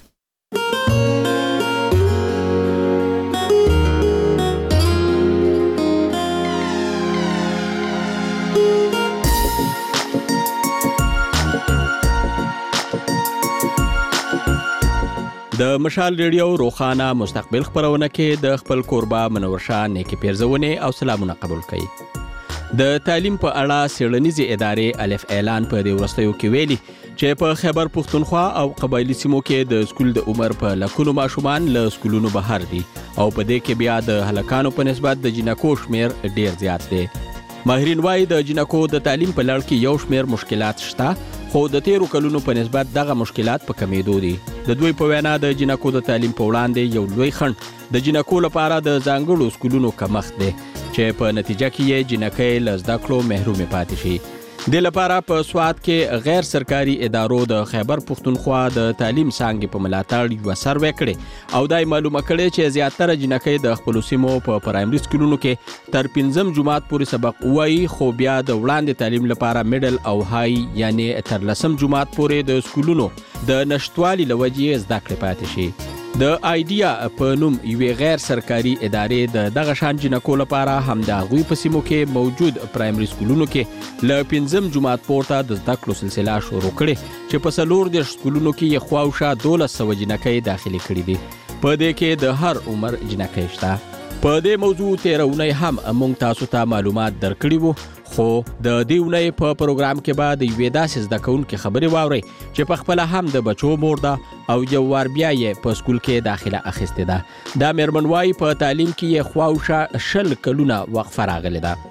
د مشال ریډیو روخانه مستقبل خبرونه کې د خپل کوربه منور شاه نیکی پیرزونه او سلامونه قبول کړي. د تعلیم په اړه څېړنیزې ادارې الف اعلان په دې وروستیو کې ویلي چې په خیبر پختونخوا او قبایلی سیمو کې د سکول د عمر په لکونو ماشومان له سکولونو بهر دي او په دې کې بیا د هلکانو په نسبت د جنکو شمیر ډیر زیات دی. ماهرین وایي د جنکو د تعلیم په لړ کې یو شمیر مشکلات شته خو د تیرو کلونو په نسبت دغه مشکلات په کمیدو دي. د دوی په وینا د جنکو د تعلیم په وړاندې یو لوی خنډ د جنکو لپاره د ځانګړو سکولونو کمښت دی چې په نتیجه کې یې جنکۍ له زده کړو محرومې پاتې شي. د لپاره په سوات کې غیر سرکاري ادارو د خیبر پختونخوا د تعلیم څانګې په ملاتړ یو سروې کړې او دای معلومه کړې چې زیاتره جنکۍ د خپل سیمو په پرایمري سکولونو کې تر پنځم جماعت پورې سبق وایي خو بیا د وړاندې تعلیم لپاره میډل او هاي یعنی تر لسم جماعت پورې د سکولونو د نشټوالي لوجې زده کړې پاتې شي. د آیډیا په نوم یوې غیر سرکاري ادارې د دغه شان جنکو لپاره هم د هغوی په سیمو کې موجود پرایمري سکولونو کې له پنځم جماعت پورته د زده کړو سلسله شروع کړې چې په څلور دېرش سکولونو کې یې خواوشا دولس سوه جنکۍ داخلي کړي دي. په دې کې د هر عمر جنکۍ شته. په دې موضوع تېره اونۍ هم موږ تاسو ته معلومات درکړي وو خو د دې اونۍ په پروګرام کې به د یوې داسې زده کوونکې خبرې واورئ چې په خپله هم د بچو مور ده او یو وار بیا یې په سکول کې داخله اخیستې ده. دا مېرمن وایي په تعلیم کې یې خواوشا شل کلونه وقفه راغلې ده.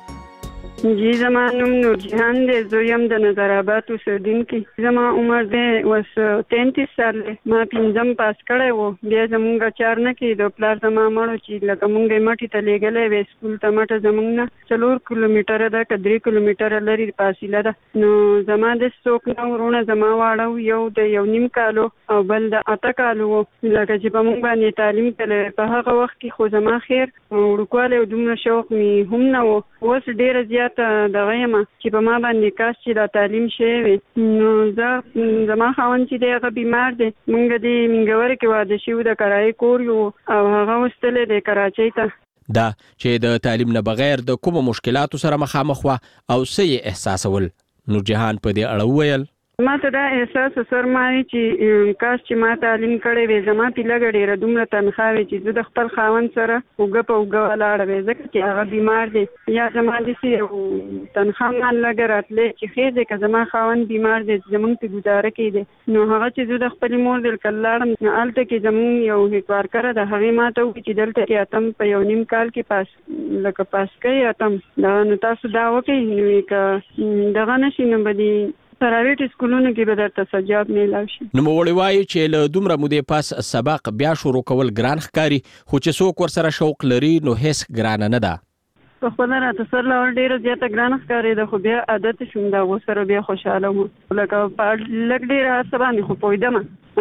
جی زما نوم نور جهان دی. زه یم د نظر آباد اوسېدونکي. زما عمر دی اوس تینتیس سال دی. ما پنځم پاس کړی و. بیا زمونږ چار نه کېدو. پلار زما مړو چې لکه مونږ یې مټې ته لېږلی وی سکول ته. مټه زمونږ نه څلور کیلومیټره ده که درې کیلومیټره لرې فاصله ده. نو زما داسې څوک نه ورونه زما واړه یو د یو نیم کالو او بل د اته کالو و. لکه چې په مونږ باندې تعلیم تللی په هغه وخت کې خو زما خیر وړوکوالی او دومره شوق مې هم نه و. اوس ډېره زیاته دغه یم چې په ما باندې کاش چې دا تعلیم شوی وي. نو زه زما خاوند چې دی هغه بیمار دی. مونږ د مینګورې کې واده شوي د کرایې کور یو او هغه وستلی دی کراچۍ ته. دا چې د تعلیم نه بغیر د کومو مشکلاتو سره مخامخ وه او څه یې احساسول. نور جهان په دې اړه وویل ما ته دا احساس سر ماري چې کاش چې ما تعلیم کړی وی. زما پې لږه ډېره دومره تنخواه وي چې زه د خپل خاوند سره اوږه په اوږه ولاړه وی ځکه چې هغه بیمار دی. یا زما داسې یو تنخواه ما لږه راتلی چې ښې دی که زما خاوند بیمار دی زمونږ پې ګزاره کېدی. نو هغه چې زه د خپلې مور د لکه لاړم نو هلته کې زمونږ یو هیکوارکره ده هغې ما ته وکړي چې دلته کې اتم په یو نیم کال کې پاس لکه پاس کوي اتم دغه. نو تاسو دا وکړئ نو که دغه نه شي نو به دې پرایویټ سکولونو کې به درته سجاب میلاو شي. نو مولوي وایي چې له دومره مودې پس سبق بیا شروع کول ګران ښکاري، خو چې څوک ورسره شوق لري نو هیڅ ګرانه نه ده. په خپل راته سر لاول ډیره زیاته ګرانه ښکارېده، خو بیا عادت شوم د هغو سره بیا خوشحاله وم. لکه په لږ ډېره هر څه باندې خو پوهېدم،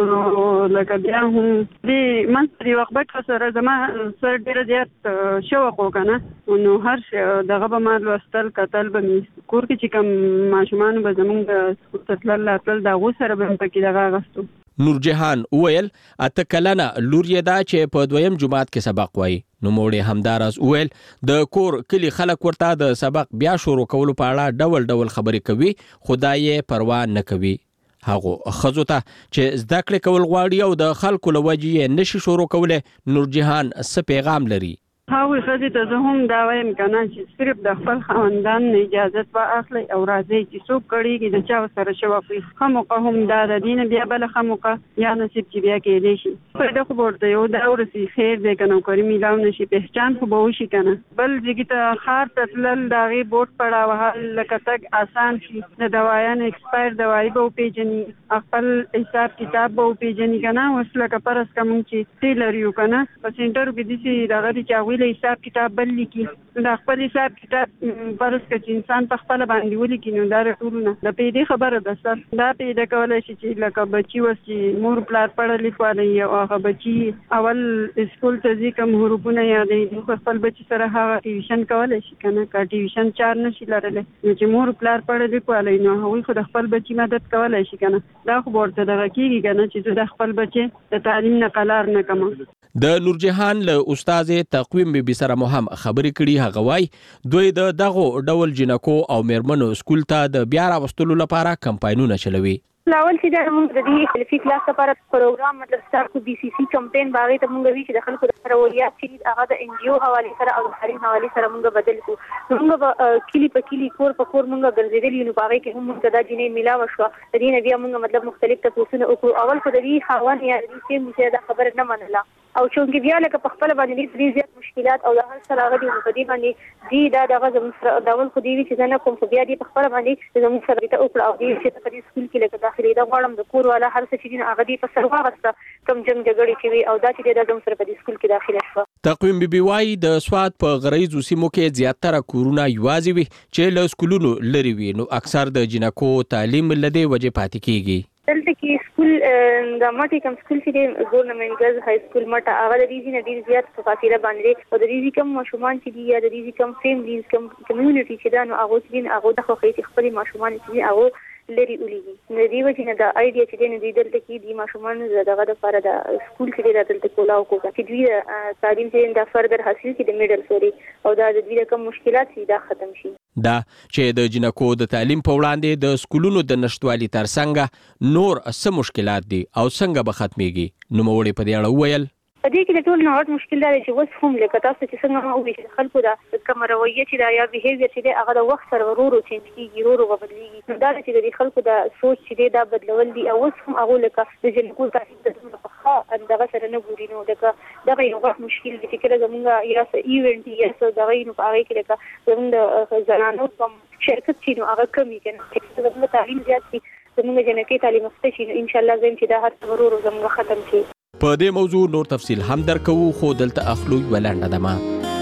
لکه بیا هم دې منځ په دې وخت بټ سره زما سر ډېره زیات شوق و که نه، نو هر شی دغه به ما لوستل کتل به مې کور کې چې کوم ماشومانو به زمونږ د سکول ته تلل راتلل د هغو سره به مې پکې دغه اخیستو. نور جهان وویل اته کلنه لور یې دا چې په دویم جماعت کې سبق وایي. نو موړې همداراز وویل د کور کلی خلک ورته د سبق بیا شروع کولو په اړه ډول ډول خبرې کوي، خو دا یې پروا نه کوي. هغو ښځو ته چې زده کړې کول غواړي او د خلکو له وجې یې نشي شروع کولی، نور جهان څه پیغام لري؟ هغوی ښځې ته زه هم دا وایم که نه چې صرف د خپل خاوندان نه اجازت واخلئ او راځئ چې څوک کړېږي د چا سره شوق وي. ښه موقع هم دا د دې نه بیا بله ښه موقع یا نصیب چې بیا کېدی شي. فایده خو به ورته یو دا ورسي خیر دی که نوکري میلاو نه شي، پهچان خو به وشي که نه. بل ځګي ته ښار ته تلل د هغې بورډ پړه وهل لکه تګ اسان شي، د دوايانو ایکسپایر دوایي به وپېژني، خپل حساب کتاب به وپېژني که نه. اوس لکه فرض که مونږ چې ټیلر یو که نه، په سینټرو کې داسې دغه دي چې هغوی له حساب کتاب بل لیکي، د خپل حساب کتاب فرض که چې انسان په خپله باندې ولیکي نو دا ټولونه د پیدې خبره ده. سر دا پیدا کولی شي چې لکه بچي اوس چې مور پلار پړه لیکوالی او هغه بچي اول سکول ته ځي کوم حروفونه یادوي، نو خپل بچي سره هغه ټیوشن کولی شي که نه. که ټیوشن چار نه شي لرلی نو چې مور پلار پړه لیکوالی نو هغوی خو د خپل بچي مدد کولی شي که نه. دا خو به ورته دغه کېږي که نه چې زه د خپل بچي د تعلیم نه قلار نه کړم. د نور جهان له استاد تقویم بي بي سره مو هم خبرې کړي. هغه وایي دوی د دغو ډول جنکو او میرمنو سکول ته د بیا راوستلو لپاره کمپاینونه چلوي. لاول چې دا موږ د دې سلفي کلاس لپاره پروګرام مطلب سٹارټ کو بي سي سي کمپاین باغې ته موږ وی چې د خلکو د روليات چې هغه د ان جی او حواله سره او د تعلیم حواله سره موږ بدل کو. موږ کلی په کلی کور په کور موږ ګرځېدل یو باغې کې هم موږ د جنې ملاوه شو. د دې نه بیا موږ مطلب مختلف تاسو نه او اول خو د دې حوان یا د دې چې دا خبره نه منله او چې بیا لکه په خپل باندې دې زیات مشکلات او د هر سره غوډي مقدمه باندې دې دا دغه زموږ داول خو دې چې نه کوم خو بیا دې په خپل باندې زموږ سره ته او کړه او دې چې په دې سکول کې لکه داخلي دا غواړم د کور والا هر څه چې هغه دې په سر واغسته کم جنگ جګړې چې وي او دا چې د زموږ سره په دې سکول کې داخله شو. تقویم بي بي وايي د سواد په غریزو سیمو کې زیاتره کورونه یوازې وي چې له سکولونو لري وي، نو اکثر د جنکو تعلیم لدی وجه پاتې کیږي. دلته کې سکول د ماټي کوم سکول چې د ګورنمنت ګرلز های سکول ماټه هغه د دې نه ډیر زیات په فاصله باندې او د دې کوم ماشومان چې دی یا د دې کوم فیملیز کوم کمیونټي چې دا نو هغه چې هغه د خو خپل ماشومان چې هغه لري ولېږي. نو دې وجه نه د ایډیا چې د دې دلته کې د ماشومان دغه د لپاره د سکول چې د دلته کولاو کوي چې دوی تعلیم چې د فردر حاصل کړي د میډل سوري او دا د دې کوم مشکلات چې دا ختم شي. دا چې د جنکو د تعلیم په وړاندې د سکولونو د نشټوالي ترڅنګ نور څه مشکلات دي او څنګه به ختميږي. نو موړي په دې اړه وویل په دې کې د ټول نه مشکل دی چې اوس هم لکه تاسو چې څنګه ما وایي چې خلکو دا کوم رویه چې دا یا بیهیویر چې دی هغه د وخت سره ورو ورو چینج کیږي، ورو ورو بدلیږي. دا چې د خلکو د سوچ چې دی دا بدلول دي او اوس هم هغه لکه د جنکو تعلیم د څخه اندغه سره نه ګوري. نو دغه دغه یو وخت مشکل دی چې کله زمونږ یا څه ایونت یا څه دغه نو په هغه کې لکه زمونږ د زنانو کوم شرکت چې نو هغه کمی کنه چې زمونږ تعلیم زیات شي، زمونږ جنکې تعلیم مفته شي، ان شاء الله زم چې دا هر ورو ورو زمونږ ختم شي. په دې موضوع نور تفصیل هم درکو خو دلته اخلو ولنډه دمه.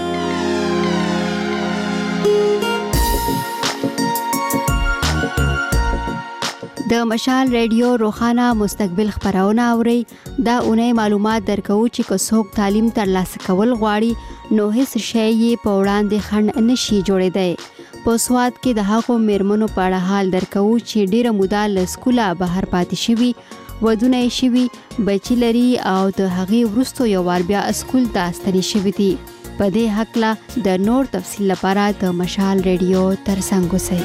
د مشال ریډیو روخانه مستقبل خبرونه اوري. دا اونۍ معلومات درکو چې که څوک تعلیم ترلاسه کول غواړي نو هیڅ شی یې په وړاندې خنډ نشي جوړېدی. په سواد کې د هغو میرمنو په اړه حال درکو چې ډیره موده له سکوله بهر پاتې شوي، ودونه یې شوي، بچي لري او د هغې وروسته یو وار بیا سکول ته ستنې شوي دي. په دې هکله د نور تفصیل لپاره د مشال ریډیو ترڅنګ اوسئ.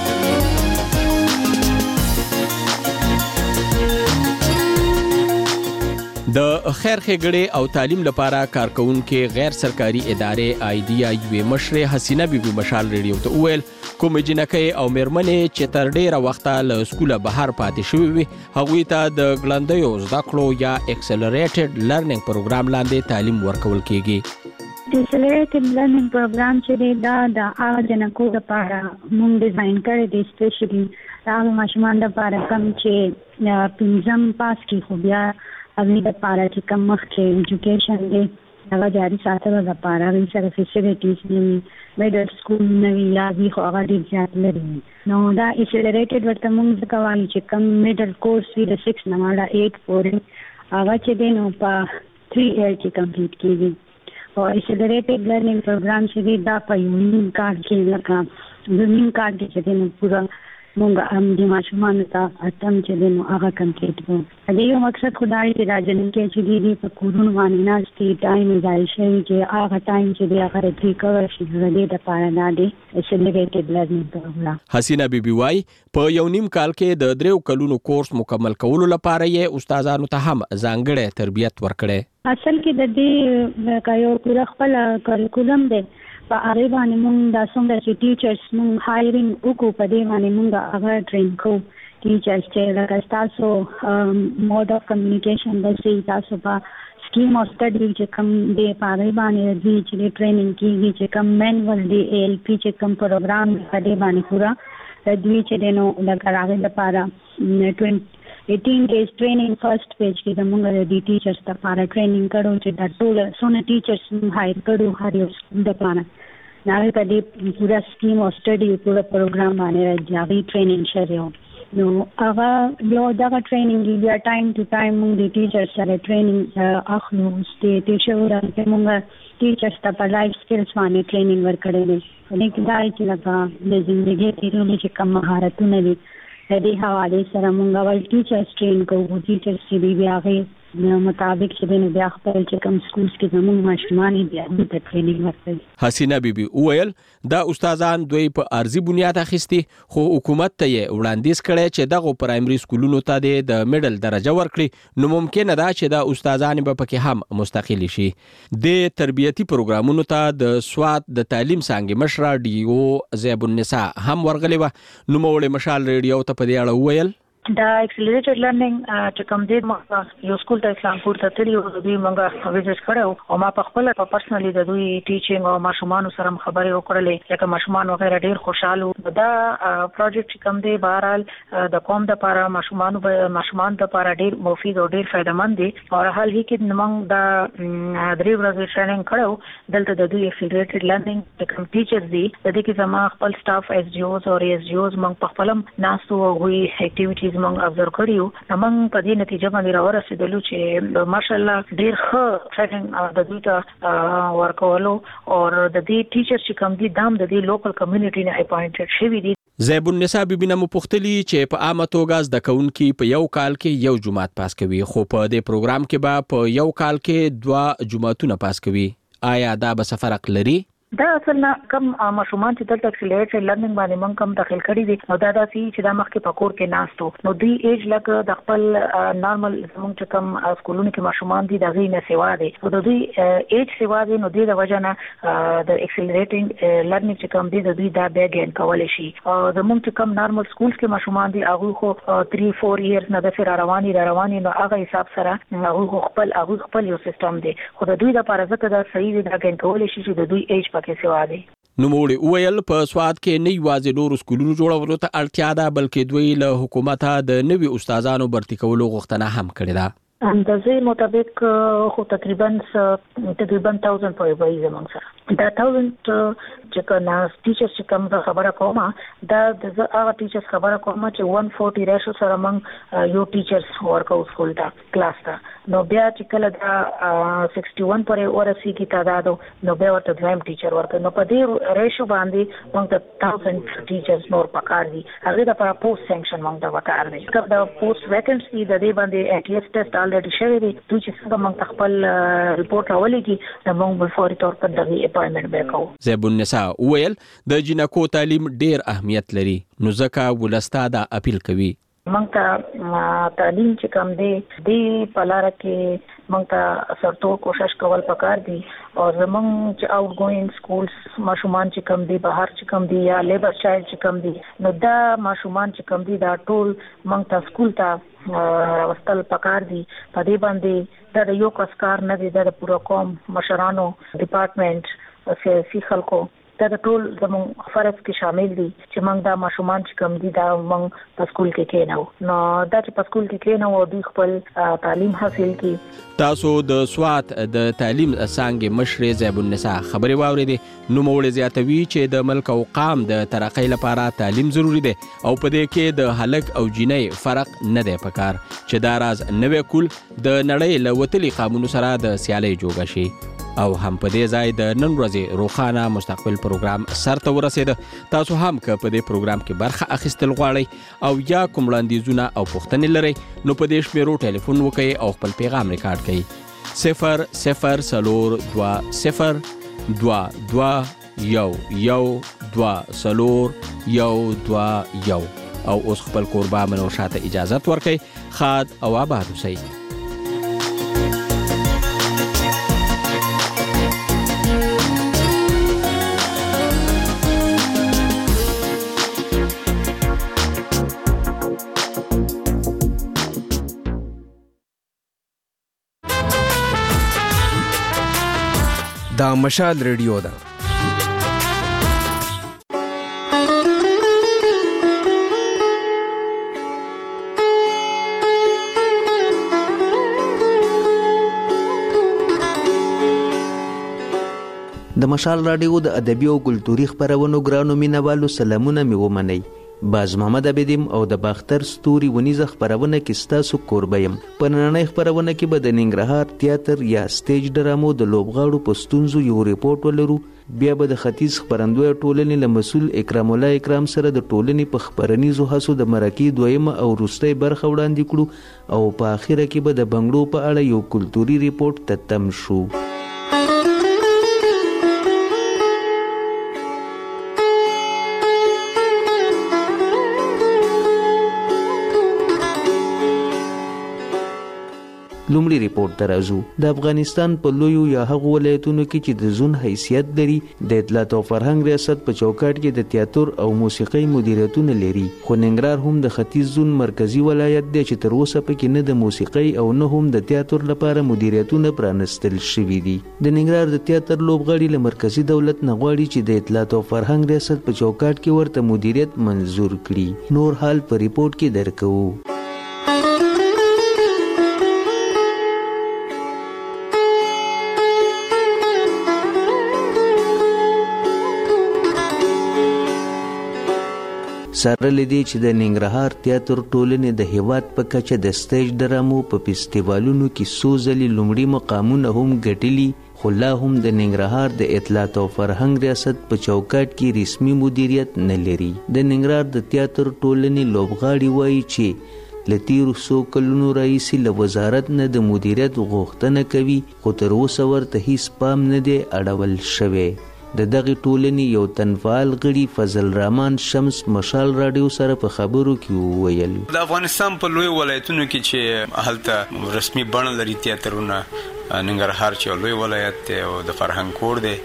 د خیر ښېګړې او تعلیم لپاره کارکونکو غیر سرکاري ادارې آیډیا یو مشر حسینه بي بي مشال ریډیو ته وویل کوم جنکې او میرمنې چې تر ډیره وخته له سکوله بهر پاتې شوي وي هغوی ته د ګړندیو زده کړو یا اکسلریټډ لرنینګ پروګرام لاندې تعلیم ورکول کیږي. اکسلریټډ لرنینګ پروګرام چې دی دا د هغه جنکو لپاره موږ ډیزاین کړی دی سپیشلی هغه ماشومان لپاره کم چې پنځم پاس کې خو بیا هغوی لپاره چې کم مخکې ایجوکیشن دی هغه جاري ساتلو لپاره هغوی سره فیسیلیټیز نه وي میډل سکول نه وي یا هغوی خو هغه ډېر زیات لرې وي نو دا ایسلریټډ ورته موږ ځکه وایو چې کم میډل کورس وي د سکس نه واړه ایټ پورې هغه چې دی نو په تھری ایئر کې کمپلیټ کېږي او ایسلریټډ لرنینګ پروګرام چې دی دا په یو نیم کال کې لکه د نیم کال کې چې دی نو پوره مونږ هم د ماشومانو ته اتم چې دی نو هغه کمپلیټ کړو د یو مقصد خو دا دی چې دا جنکې چې دی دی په کورونو باندې ناستې ټایم یې ضایع شوي چې هغه ټایم چې دی هغه ریکور شي د دې دپاره دا دی ایسلریټډ لرنینګ پروګرام. حسینه بیبي وایي په یو نیم کال کې د دریو کلونو کورس مکمل کولو لپاره یې استادانو ته هم ځانګړی تربیت ورکړی. اصل کې د دې که یو پوره خپل کریکولم دی په هغې باندې مونږ دا څومره چې ټیچرس مونږ هایرینګ وکړو په دې باندې مونږ هغه ټرین کوو ټیچرس چې لکه ستاسو موډ اف کمیونیکیشن داسې تاسو په سکیم اف سټډي چې کوم دی په هغې باندې ځي چې دی ټریننګ کېږي چې کوم مینول دی ای ایل پي چې کوم پروګرام دی په دې باندې پوره د دوی چې دی نو لکه هغې لپاره eighteen days training first page کې د موږ د دې ټیچرز لپاره ټریننګ کړو چې دا ټول څونه ټیچرز موږ هایر کړو هر یو سکول لپاره دا په دې پوره سکیم او سټډي پوره پروګرام باندې راځي ټریننګ شریو نو هغه یو دغه ټریننګ بیا ټایم ټو ټایم موږ د ټیچرز سره ټریننګ اخلو چې ټیچر ورته موږ ټیچرز ته په لایف سکلز باندې ټریننګ ورکړی دی په دې کې دا چې لکه د ژوندګۍ تېرولو چې کوم مهارتونه دي د دې حوالې سره مونږ اول ټیچرز ټرین کوو ټیچرز چې دی بیا هغې مطابق چې دی نو بیا خپل چې کوم سکولز کې زموږ ماشومان یې بیا دوی ته ټریننګ ورکوي. حسینه بیبي وویل دا استادان دوی په ارزي بنیاد اخیستي خو حکومت ته یې وړاندیز کړی چې دغو پرایمري سکولونو ته د میډل درجه ورکړي نو ممکنه ده چې دا استادان به پکې هم مستقل شي. د تربیتي پروګرامونو ته د سوات د تعلیم څانګې مشره ډي او زیب النساء هم ورغلې وه. نوموړې مشال ریډیو ته په دې اړه وویل دا ایکسلریټډ لرنینګ چې کوم دی موږ یو سکول ته اسلامپور ته تللی او دوی موږ وزټ کړو او ما په خپل په پرسنلی د دوی ټیچینګ او ماشومان سره خبرې وکړلې لکه ماشومان وغیرہ ډیر خوشاله دا پروجیکټ چې کوم دی بهرحال د قوم د لپاره ماشومان ماشومان د لپاره ډیر مفید او ډیر فائدمن دی او حال هی کې موږ دا درې ورځې ټریننګ کړو دلته د دوی ایکسلریټډ لرنینګ چې کوم ټیچرز دی د دې کې زما خپل سټاف ایس جی اوز او ایس جی اوز موږ په خپل ناسو او وی اکټیویټیز موږ ابزرو کړیو موږ په دې نتیجه باندې راورسېدلو چې ماشاءالله ډیر ښه ټریننګ د دوی ته ورکولو او د دې ټیچر چې کوم دي دام د دې لوکل کمیونټي نه اپاینټډ شوی دي. زیب النساء بیبي نه مو پوښتلي چې په عامه توګه زده کوونکي په یو کال کې یو جماعت پاس کوي خو په دې پروګرام کې به په یو کال کې دوه جماعتونه پاس کوي. آیا دا به څه فرق لري؟ دا اصل نه کم ماشومان چې دلته ایکسلریټډ لرنینګ باندې موږ کم داخل کړي دي نو دا داسې چې دا مخکې په کور کې ناستو نو دوی ایج لکه د خپل نارمل زموږ چې کم سکولونو کې ماشومان دي د هغوی نه سوا دی نو د دوی ایج سوا دی نو دې د وجه نه د ایکسلریټینګ لرنینګ چې کم دی د دوی دا بیا ګین کولی شي. زموږ چې کم نارمل سکولز کې ماشومان دي هغوی خو تھری فور ایئرز نه داسې را رواني را رواني نو هغه حساب سره هغوی خو خپل هغوی خپل یو سیستم دی خو د دوی لپاره ځکه دا صحیح دی دا ګین کولی شي چې د دوی ایج پکې سوا دی. نوموړي وویل په سواد کې نه یوازې نورو سکولونو جوړولو ته اړتیا ده بلکې دوی له حکومته د نوي استادانو برتي کولو غوښتنه هم کړې ده. اندازې مطابق خو تقریبا تقریبا تاوزن پورې وایي زموږ سره دا تاوزن چې کنه ټیچرز چې کوم خبره کومه دا د هغه ټیچرز خبره کومه چې ون فورټي ریشو سره موږ یو ټیچرز ورکو سکول ته کلاس ته نو بیا چې کله دا سکسټي ون پورې ورسېږي تعداد نو بیا ورته دویم ټیچر ورکوي نو په دې ریشو باندې موږ ته تاوزن ټیچرز نور پکار دي هغې دپاره پوسټ سینکشن موږ ته پکار دی که د پوسټ ویکنسي د دې باندې اټ ایس ټیسټ آلریډي شوی دی دوی چې څنګه موږ ته خپل رپورټ راولېږي نو موږ به فوري طور پر دغې اپاینټمنټ بیا کوو. زیب النساء وویل د جنکو تعلیم ډیر اهمیت لري نو ځکه ولستا دا اپیل کوي. موږ ته تعلیم چې کوم دی دې په لاره کې موږ ته سرتور کوشش کول پکار دي او زموږ چې آوټ ګوینګ سکولز ماشومان چې کوم دي بهر چې کوم دي یا لیبر چایلډ چې کوم دي نو دا ماشومان چې کوم دي دا ټول موږ ته سکول ته راوستل پکار دي. په دې باندې دا د یو کس کار نه دی دا د پوره قوم مشرانو ډپارټمنټ سیاسي خلکو دا ټول زموږ فرض کې شامل دي چې موږ دا ماشومان چې کوم دي دا موږ په سکول کې کېنو. نو دا چې په سکول کې کېنو او دوی خپل تعلیم حاصل کړي. تاسو د سوات د تعلیم څنګه مشر زیب النساء خبري واورېدې. نو مولې زیاتوي چې د ملک او قام د ترقۍ لپاره تعلیم ضروری دی او په دې کې د هلک او جنۍ فرق نه دی پکار چې دا راز نوې کول د نړۍ له وتلي قانونو سره د سیالۍ جوړ شي. او هم په دې ځای د نن ورځې روخانه مستقبل پروګرام سرته ورسید. تاسو هم که په دې پروګرام کې برخه اخیستل غواړئ او یا کوم وړاندیزونه او پوښتنې لرئ نو په دې شمیرو ټلیفون وکړئ او خپل پیغام ریکارډ کړئ. صفر صفر څلور دوه صفر دوه دوه یو یو دوه څلور یو دوه یو. او اوس خپل کوربه منو شاته اجازت ورکړئ. خاد او آباد اوسئ. دا مشال ریډیو ده. د مشال رادیو د ادبي او کلتوري خبرونو ګرانو مینوالو سلامونه مې ومنئ. باز محمد عبدیم او د باختر ستوري ونیزه خبرونه کې ستاسو کوربه یم. په نننۍ خبرونه کې به د ننګرهار تیاتر یا سټیج ډرامو د لوبغاړو په ستونزو یو ریپورت ولرو. بیا به د ختیځ خبرندوی ټولنې له مسؤل اکرام الله اکرام سره د ټولنې په خبرنیزو هڅو د مرکې دویمه او وروستۍ برخه وړاندې کړو او په اخره کې به د بنګړو په اړه یو کلتوري ریپورت ته تم شو. لومړی ریپورت ته راځو. د افغانستان په لویو یا هغو ولایتونو کې چې د زون حیثیت لري د اطلاعات او فرهنګ ریاست په چوکاټ کې د تیاتر او موسیقۍ مدیریتونه لري. خو ننګرهار هم د ختیځ زون مرکزی ولایت دی چې تر اوسه پکې نه د موسیقۍ او نه هم د تیاتر لپاره مدیریتونه پرانستل شوي دي. د ننګرهار د تیاتر لوبغاړي له مرکزی دولت نه غواړي چې د اطلاعات او فرهنګ ریاست په چوکاټ کې ورته مدیریت منظور کړي. نور حال په ریپورت کې درکوو. سره لدی چې د ننګرهار تیاتر ټولنې د هیواد په کچه د سټیج ډرامو په فستیوالونو کې څو ځلې لومړي مقامونه هم ګټلي، خو لا هم د ننګرهار د اطلاعات او فرهنګ ریاست په چوکاټ کې رسمي مدیریت نه لري. د ننګرهار د تیاتر ټولنې لوبغاړي وایي چې له تیرو څو کلونو راهیسې له وزارت نه د مدیریت غوښتنه کوي، خو تر اوسه ورته هیڅ پام نه دی اړول شوی. د دغې ټولنې یو تنفعال غړي فضل رحمان شمس مشال رادیو سره په خبرو کې وویل: د افغانستان په لوی ولایتونو کې چې هلته رسمي بڼه لري تیاترونه، ننګرهار چې لوی ولایت دی او د فرهنګ کور دی،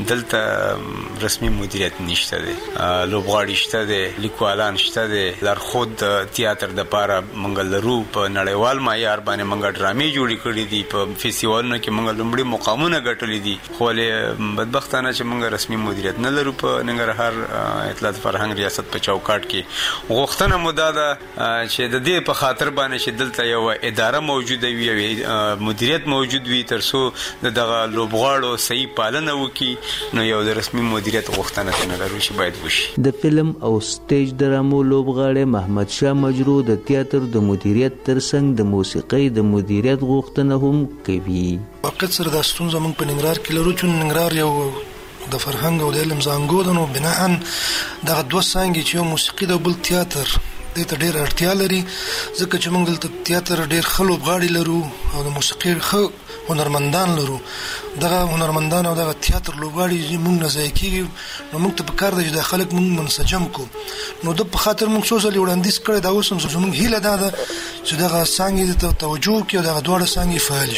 دلته رسمي مدیریت نشته دی. لوبغاړي شته دی، لیکوالان شته دی، لارښود د تیاتر دپاره موږ لرو. په نړیوال معیار باندې موږ ډرامې جوړې کړي دي، په فستیوالونو کې موږ لومړي مقامونه ګټلي دي، خو ولې بدبختانه چې موږ رسمي مدیریت نه لرو په ننګرهار اطلاعات فرهنګ ریاست په چوکاټ کې. غوښتنه مو دا ده چې د دې په خاطر باندې چې دلته یو اداره موجوده وي، یو مدیریت موجود وي، تر څو د دغه لوبغاړو صحیح پالنه وکړي، نو یو د رسمي مدیریت غوښتنه څنګه لرو چې باید وشي. د فلم او سټیج ډرامو لوبغاړی محمد شاه مجرو د تیاتر د مدیریت ترڅنګ د موسیقۍ د مدیریت غوښتنه هم کوي. واقعیت سره د ستونزه موږ په ننګرهار کې لرو چې ننګرهار یو د فرهنګ او د علم ځانګو ده، نو بناً دغه دوه څانګې چې یو موسیقي ده او بل تیاتر، دې ته ډېره اړتیا لري، ځکه چې موږ دلته تیاتر ډېر ښه لوبغاړي لرو او د موسیقۍ ښه هنرمندان لرو. دغه هنرمندان او دغه تیاتر لوبغاړي موږ نه ضایع کېږي، نو موږ ته پکار ده چې دا خلک موږ منسجم کړو. نو د په خاطر موږ څو ځلې وړاندیز کړی، دا اوس هم زموږ هیله دا ده چې دغه څانګې ته توجه وکړي او دغه دواړه څانګې فعال شي.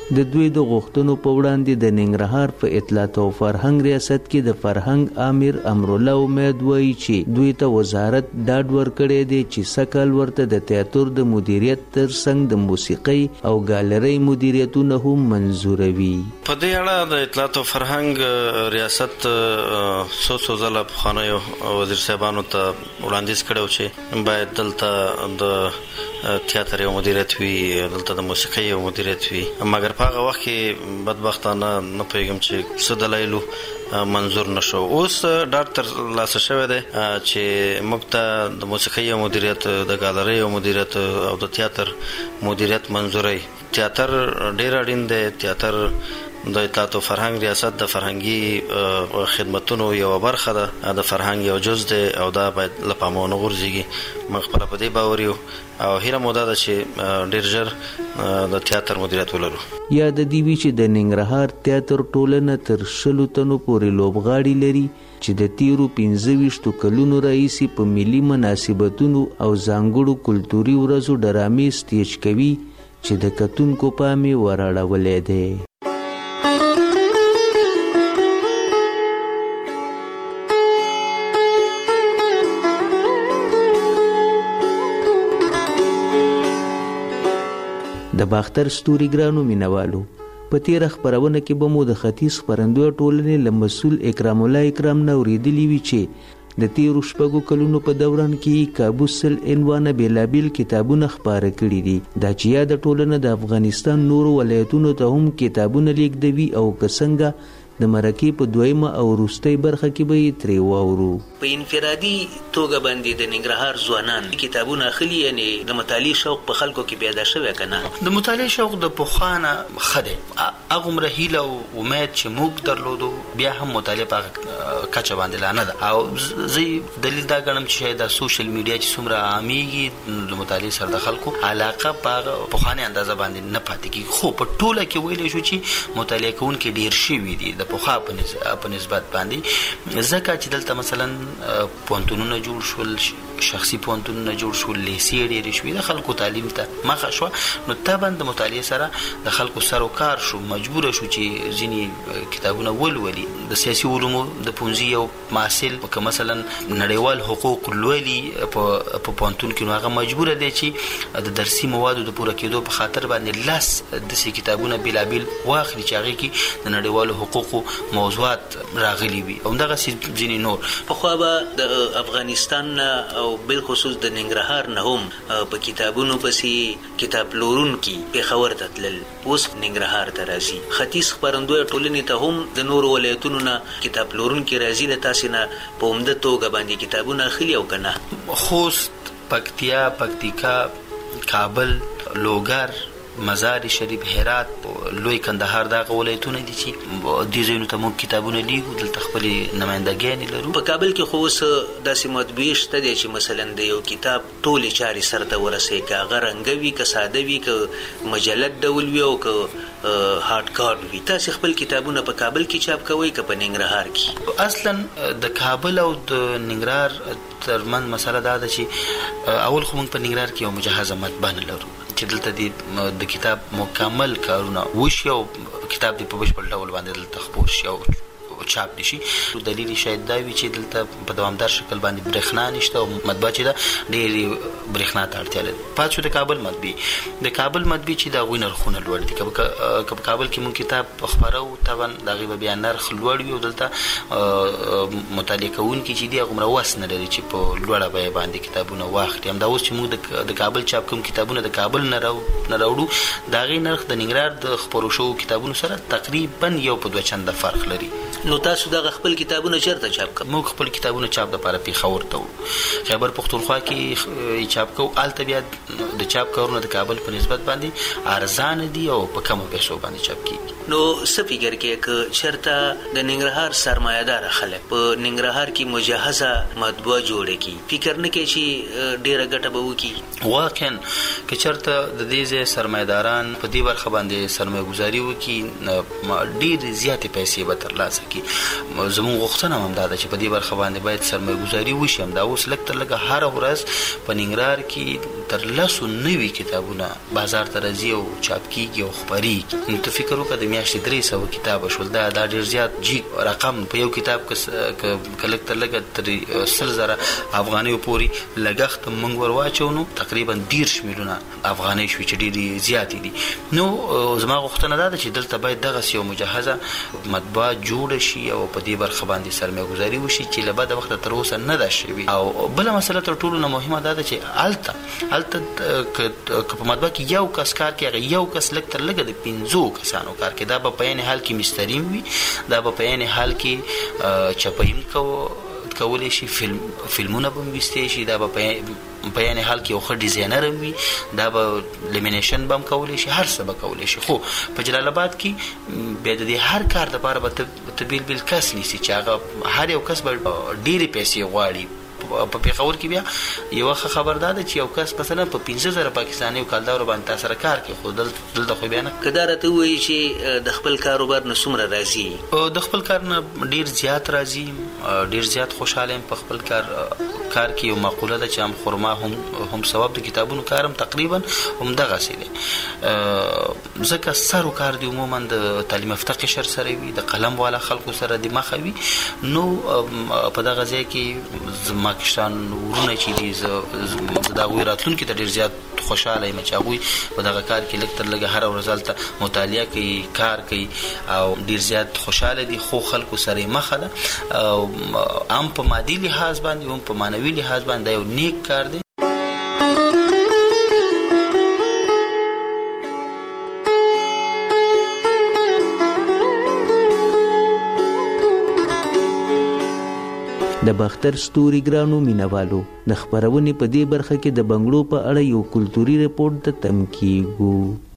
د دوی د غوښتنو په وړاندې د ننګرهار په اطلاعات او فرهنګ ریاست کې د فرهنګ امیر امرالله امید وایي چې دوی ته وزارت ډاډ ورکړی دی چې سکهال ورته د تیاتر د مدیریت ترڅنګ د موسیقۍ او ګالرۍ مدیریتونه هم منظوروي. په دې اړه د اطلاعات او فرهنګ ریاست څو څو ځله پخوانیو وزیر صاحبانو ته وړاندیز کړی چې باید دلته د تیاتر یو مدیریت وي، دلته د موسیقۍ یو مدیریت وي، مګر په هغه وخت کې بدبختانه نه پوهېږم چې څه دلایلو منظور نشو. اوس ډاډ ترلاسه شوی دی چې موږ ته د موسیقۍ یو مدیریت، د ګالرۍ یو مدیریت او د تیاتر مدیریت منظوروي. تیاتر ډېر اړین دی. تیاتر د اطلاعات او فرهنګ ریاست د فرهنګي خدمتونو یو برخه ده، د فرهنګ یو جز دی او دا باید له پامه ونه غورځېږي. موږ خپله په دې باور یو او هیله مو دا ده چې ډېر ژر د تیاتر مدیریت ولرو. یا د دې وی چې د ننګرهار تیاتر ټولنه تر شلو تنو پورې لوبغاړي لري چې د تیرو پنځه ویشتو کلونو راهیسې په ملي مناسبتونو او ځانګړو کلتوري ورځو ډرامې سټیج کوي چې د کتونکو پام یې وراړولی دی. د باختر ستوري ګرانو مینوالو، په تیره خپرونه کې به مو د ختیځ خپرندویه ټولنې له مسؤل اکرام الله اکرام نه اورېدلي وي چې د تیرو شپږو کلونو په دوران کې کابوس سل عنوانه بېلابېل کتابونه خپاره کړي دي. دا چې یاده ټولنه د افغانستان نورو ولایتونو ته هم کتابونه لیږدوي او که څنګه د مرکې په دویمه او وروستۍ برخه کې به یې ترې واورو. په انفرادي توګه باندې د ننګرهار ځوانان کتابونه اخلي، یعنې د مطالعې شوق په خلکو کې پیدا شوی که نه؟ د مطالعې شوق د پخوا نه ښه دی. هغومره هیله او امید چې موږ درلودو بیا هم مطالعه په هغه کچه باندې لا نه ده. او زه دلیل دا ګڼم چې شاید د سوشل میډیا چې څومره عامېږي د مطالعې سره د خلکو علاقه په هغه پخوانۍ اندازه باندې نه پاتې کېږي. خو په ټوله کې ویلی شو چې مطالعه کوونکي ډېر شوي دي د پخوا په نسبت باندې، ځکه چې دلته مثلا پوهنتونونه جوړ شول، شخصي پوهنتونونه جوړ شول، لیسې ډېرې شوې، د خلکو تعلیم ته مخه شوه. نو طبعا د مطالعې سره د خلکو سر و کار شو، مجبوره شو چې ځینې کتابونه ولولي. د سیاسي علومو د پوهنځي یو محصل که مثلا نړیوال حقوق لولي په پوهنتون کې، نو هغه مجبوره دی چې د درسي موادو د پوره کېدو په خاطر باندې لس داسې کتابونه بېلابېل واخلي چې هغې کې د نړیوالو حقوقو موضوعات راغلي وي او دغسې ځینې نور. پخوا به د افغانستان نه او بالخصوص د ننګرهار نه هم په کتابونو پسې کتاب پلورونکي پېښور ته تلل، اوس ننګرهار ته راځي. ختیځ خپرندویه ټولنې ته هم د نورو ولایتونو نه کتاب پلورونکي راځي، د تاسې نه په عمده توګه باندې کتابونه اخلي او که نه؟ خوست، پکتیا، پکتیکا، کابل، لوګر، مزار شریف، هرات، لوی کندهار دغه ولایتونه دي چې دې ځایونو ته موږ کتابونه لیږو، دلته خپلې نمایندګیانې لرو. په کابل کې خو اوس داسې مطبعې شته دی چې مثلا د یو کتاب ټولې چارې سرته ورسوي، که هغه رنګه وي، که ساده وي، که مجلد ډول وي او که هارډ کارډ وي. تاسې خپل کتابونه په کابل کې چاپ کوئ که په ننګرهار کې؟ اصلا د کابل او د ننګرهار ترمن مسله دا ده چې اول خو موږ په ننګرهار کې یو مجهزه مطبعه نه لرو چې دلته د کتاب مکمل کارونه وشي او کتاب دې په بشپړ ډول باندې دلته خپور شي او چاپ نشي. دلیل شاید دا وي چې دلته په دوامدار شکل باندې برېښنا نشته او مطبعه چې ده ډېرې برېښنا ته اړتیا لري. پاتې شو د کابل مطبعې. د کابل مطبعې چې د هغوی نرخونه لوړ دي. که په کابل کې مونږ کتاب خپروو طبعا د هغې به بیا نرخ لوړ وي او دلته مطالعه کوونکي چې دي هغومره وس نه لري چې په لوړه بیه باندې کتابونه واخلي. همدا اوس چې موږ د کابل چاپ کوم کتابونه د کابل نه راوړو، د هغې نرخ د ننګرهار د خپرو شوو کتابونو سره تقریبا یو په دوه چنده فرق لري. نو تاسو دغه خپل کتابونه چیرته چاپ کوئ؟ موږ خپل کتابونه چاپ دپاره پېښور ته وړو، خیبر پښتونخوا کې چاپ کوو. هلته بیا د چاپ کارونه د کابل په نسبت باندې ارزانه دي او په کمو پیسو باندې چاپ کېږي. نو څه فکر کې که چېرته د ننګرهار سرمایه‌داره خلک په ننګرهار کې مجهزه مطبعه جوړه کړي، فکر نه کوي چې ډېره ګټه به وکړي؟ واقعا که چېرته د دې ځای سرمایه‌داران په دې برخه باندې سرمایه ګزاري وکړي، ډېرې زیاتې پیسې به ترلاسه کې زموږ غوښتنه هم دا ده چې په دې برخه باندې باید سرمایه‌ګذاري وشي. همدا اوس لږ تر لږه هره ورځ په ننګرهار کې تر لسو نوي کتابونه بازار ته راځي او چاپ کېږي او خپرېږي. نو ته فکر وکړه د میاشتې درې سوه کتابه شول، دا دا ډېر زیات جیګ رقم په یو کتاب که لږ تر لږه تر سل زره افغانیو پورې لګښت موږ ور واچو نو تقریبا دېرش میلیونه افغانۍ شوي چې ډېرې زیاتې دي. نو زما غوښتنه دا ده چې دلته باید دغسې یو مجهزه مطبعه جوړه شي او په دې برخه باندې سرمایه‌ګذاري وشي چې له بده وخته تر اوسه نه ده شوې. او بله مسله تر ټولو نه مهمه دا ده چې هلته هلته که په مطبعه کې یو کس کار کوي، هغه یو کس لږ تر لږه د پنځو کسانو کار کوي. دا به په عین حال کې مستریم وي، دا به په عین حال کې چپایم کولی شي، فلم فلمونه به هم ویستی شي، دا به په یعنې حال کې یو ښه ډیزاینر هم وي، دا به لیمینیشن به هم کولی شي، هر څه به کولی شي. خو په جلال آباد کې بیا د دې هر کار دپاره به ته بیل بیل کس نیسي چې هغه هر یو کس به ډېرې پیسې غواړي. په پېښور کې بیا یوه ښه خبر دا ده چې یو کس مثلا په پنځه زره پاکستاني کالدارو باندې تا سره کار کوي، خو دلته خو بیا نه. که دا راته ووایي چې د خپل کاروبار نه څومره راځي؟ د خپل کار نه ډېر زیات راځي، ډېر زیات خوشحاله یم په خپل کار کار کې. یو مقوله ده چې هم خرما هم هم ثواب د کتابونو کار هم تقریبا همدغسې دی، ځکه سر و کار دی عموما د تعلیم یافته قشر سره وي، د قلم والا خلکو سره د مخه وي. نو په دغه ځای کې زما کشران ورونه چې دي زه د هغوی راتلونکي ته ډېر زیات خوشحاله یم چې هغوی په دغه کار کې لږ تر لږه هره ورځ هلته مطالعه کوي، کار کوي او ډېر زیات خوشحاله دي. خو خلکو سره یې مخه ده، هم په مادي لحاظ باندې هم په معنوي لحاظ باندې دا یو نیک کار دی. د باختر ستوري ګرانو مینوالو د خبرونې په دې برخه کې د بنگړو په اړه یو کلتوري رپورټ ته تم کیږو.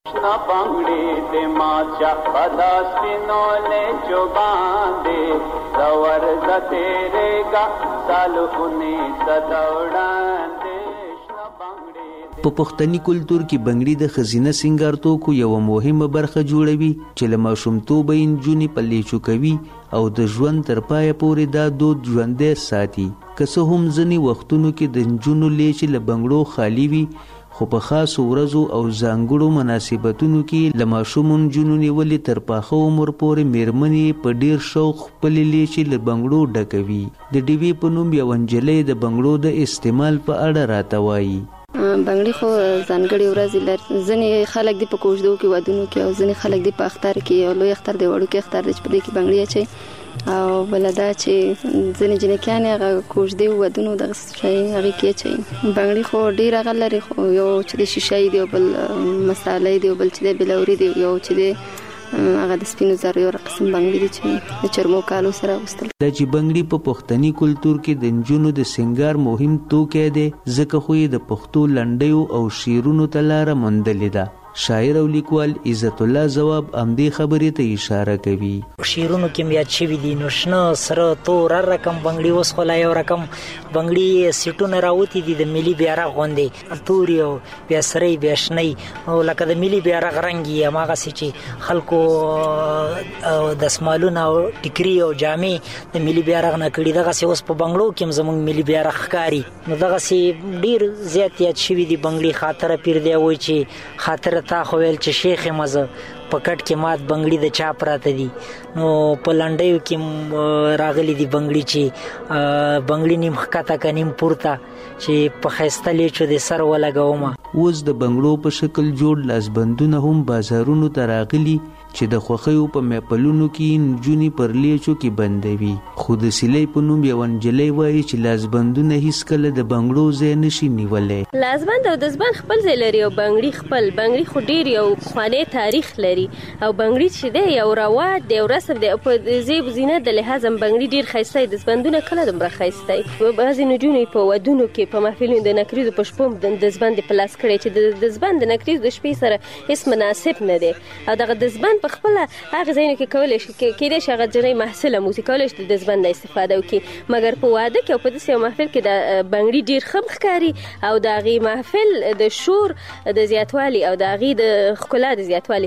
په پښتني کلتور کې بنگړي د خزینه سنگار توکو یو مهمه برخه جوړوي چې له ماشومتوبه یې نجونې په لیچو کوي او د ژوند تر پایه پورې دا دود ژوندی ساتي. که څه هم ځینې وختونو کې د نجونو لیچې له بنگړو خالي وي، خو په خاصو ورځو او ځانګړو مناسبتونو کې له ماشومو نجونو نیولې تر پاخه عمر پورې میرمنې په ډیر شوق خپلې لیچې له بنگړو ډکوي. د ډیوې په نوم یوه نجلۍ د بنگړو د استعمال په اړه راته وایي. بنگړي خو ځانګړې ورځې لري، ځینې خلک دي په کوژدو کې ودونو کې او ځینې خلک دي په اختر کې، یو لوی اختر دی وړوکی اختر دی چې په دې کې بنگړي اچوي. او بله دا چې ځینې جنکیانې هغه کوژدې ودونو دغسې شی هغې کې اچوي. بنگړي خو ډېر هغه لري، خو یو چې د شیشهیي دی او بل مسالۍ دی او بل چې دی بلوري دی، یو چې دی هغه د سپینو زرو یو قسم بنگړي دي چې د چرمو کالو سره اغوستل. دا چې بنگړي په پښتني کلتور کې د نجونو د سنگار مهم توکی دی، ځکه خو یې د پښتو لنډیو او شعرونو ته لاره موندلې ده. شاعر او لیکوال عزت الله ځواب همدې خبرې ته اشاره کوي. شعرونو کې یاد شوي دي نو شنه سره تور هر رقم بنگړي، اوس خو لا یو رقم بنگړي سیټونه راوتي دي د ملي بیرغ غوندې، توري او بیا سرې بیا شنې او لکه د ملي بیرغ رنګ یې هماغسې چې خلکو دسمالونه او ټیکري او جامې د ملي بیرغ نه کړي، دغسې اوس په بنگړو کې هم زموږ ملي بیرغ ښکاري. نو دغسې ډېر زیات یاد شوي دي بنگړي. خاطره پیر دی وایي چې خاطره تا خو ویل چې شیخ مزه په کټ کې مات بنگړي د چا پراته دي. نو په لنډیو کې راغلي دي بنگړي چې بنگړي نیم ښکته که نیم پورته چې په ښایسته لیچو د سر ولګومه. اوس د بنگړو په شکل جوړ لاسبندونه هم بازارونو ته راغلي چې د خوښیو په محفلونو کې نجونې پر لیچو کې بندوي. خو د سیلۍ په نوم یوه نجلۍ وایي چې لاسبندونه هیڅکله د بنگړو ځای نشي نیولی. لاسبند او دستبند خپل ځای لري او بنگړي خپل. بنگړي خو ډېر یو پخوانی تاریخ لري او بنگړي چې دی یو رواج دی، یو رسم دی او په زیب زینت د لحاظ هم بنگړي ډېر ښایسته وي. دستبندونه کله دومره ښایسته وي. بعضې نجونې په ودونو کې په محفلونو د نکریزو په شپو هم دستبند یې په لاس کړی چې د دستبند د نکریز د شپې سره هېڅ مناسب نه دی. او دغه دستبند په خپله هغه ځایونو کې کولی شي کېدای شي هغه جنۍ محصله هم اوسي، کولی شي د دستبند نه استفاده وکړي. مګر په واده کې او په داسې یو محفل کې د بنگړي ډېر ښه ښکاري او د هغې محفل د شور د زیاتوالي او د هغې د ښکلا د زیاتوالي سبب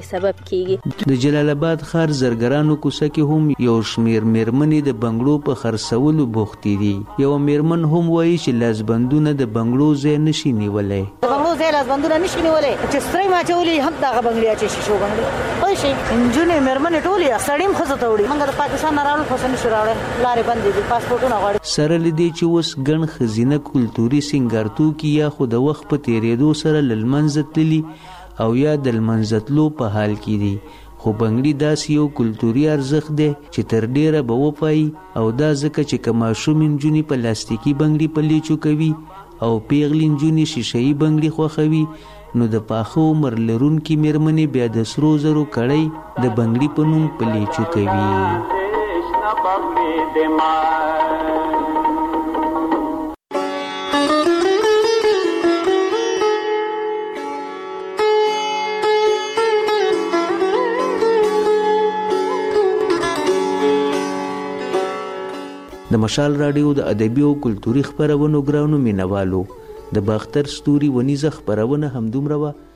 کیږي. د جلال آباد ښار زرګرانو کوڅه کې هم یو شمیر میرمنې د بنگړو په خرڅولو بوختې دي. یو میرمن هم وایي چې لاسبندونه د بنگړو ځای نشي نیولی. د بنگړو ځای لاسبندونه نشي نیولی چې سترۍ ماچولي هم دغه بنگړي اچوي شیشو بنگړي پوه شئ. نجونې میرمنې ټولې سړي هم ښځو ته وړي. موږ د پاکستان نه راوړل خو څه نشو راوړی. لارې بندې دي پاسپورټونه غواړي. سره له دې چې اوس ګڼ ښځینه کلتوري سینګار توکي یا خو د وخت په تېرېدو سره له لمنځه تللي او یا د لمنځه تلو په حال کې دي. خو بنګړي داسې یو کلتوري ارزښت دی چې تر ډیره به وپایي او دا ځکه چې که ماشوم نجونې پلاستیکي بنګړي په لیچو کوي او پیغلې نجونې شیشهیي بنګړي خوښوي نو د پاخه عمر لرونکي میرمنې بیا د سرو زرو کړۍ د بنګړي په نوم په لیچو کوي. د مشال راډیو د ادبي او کلتوري خپرونو ګرانو مینوالو د باختر ستوري ونیزه خپرونه همدومره وه.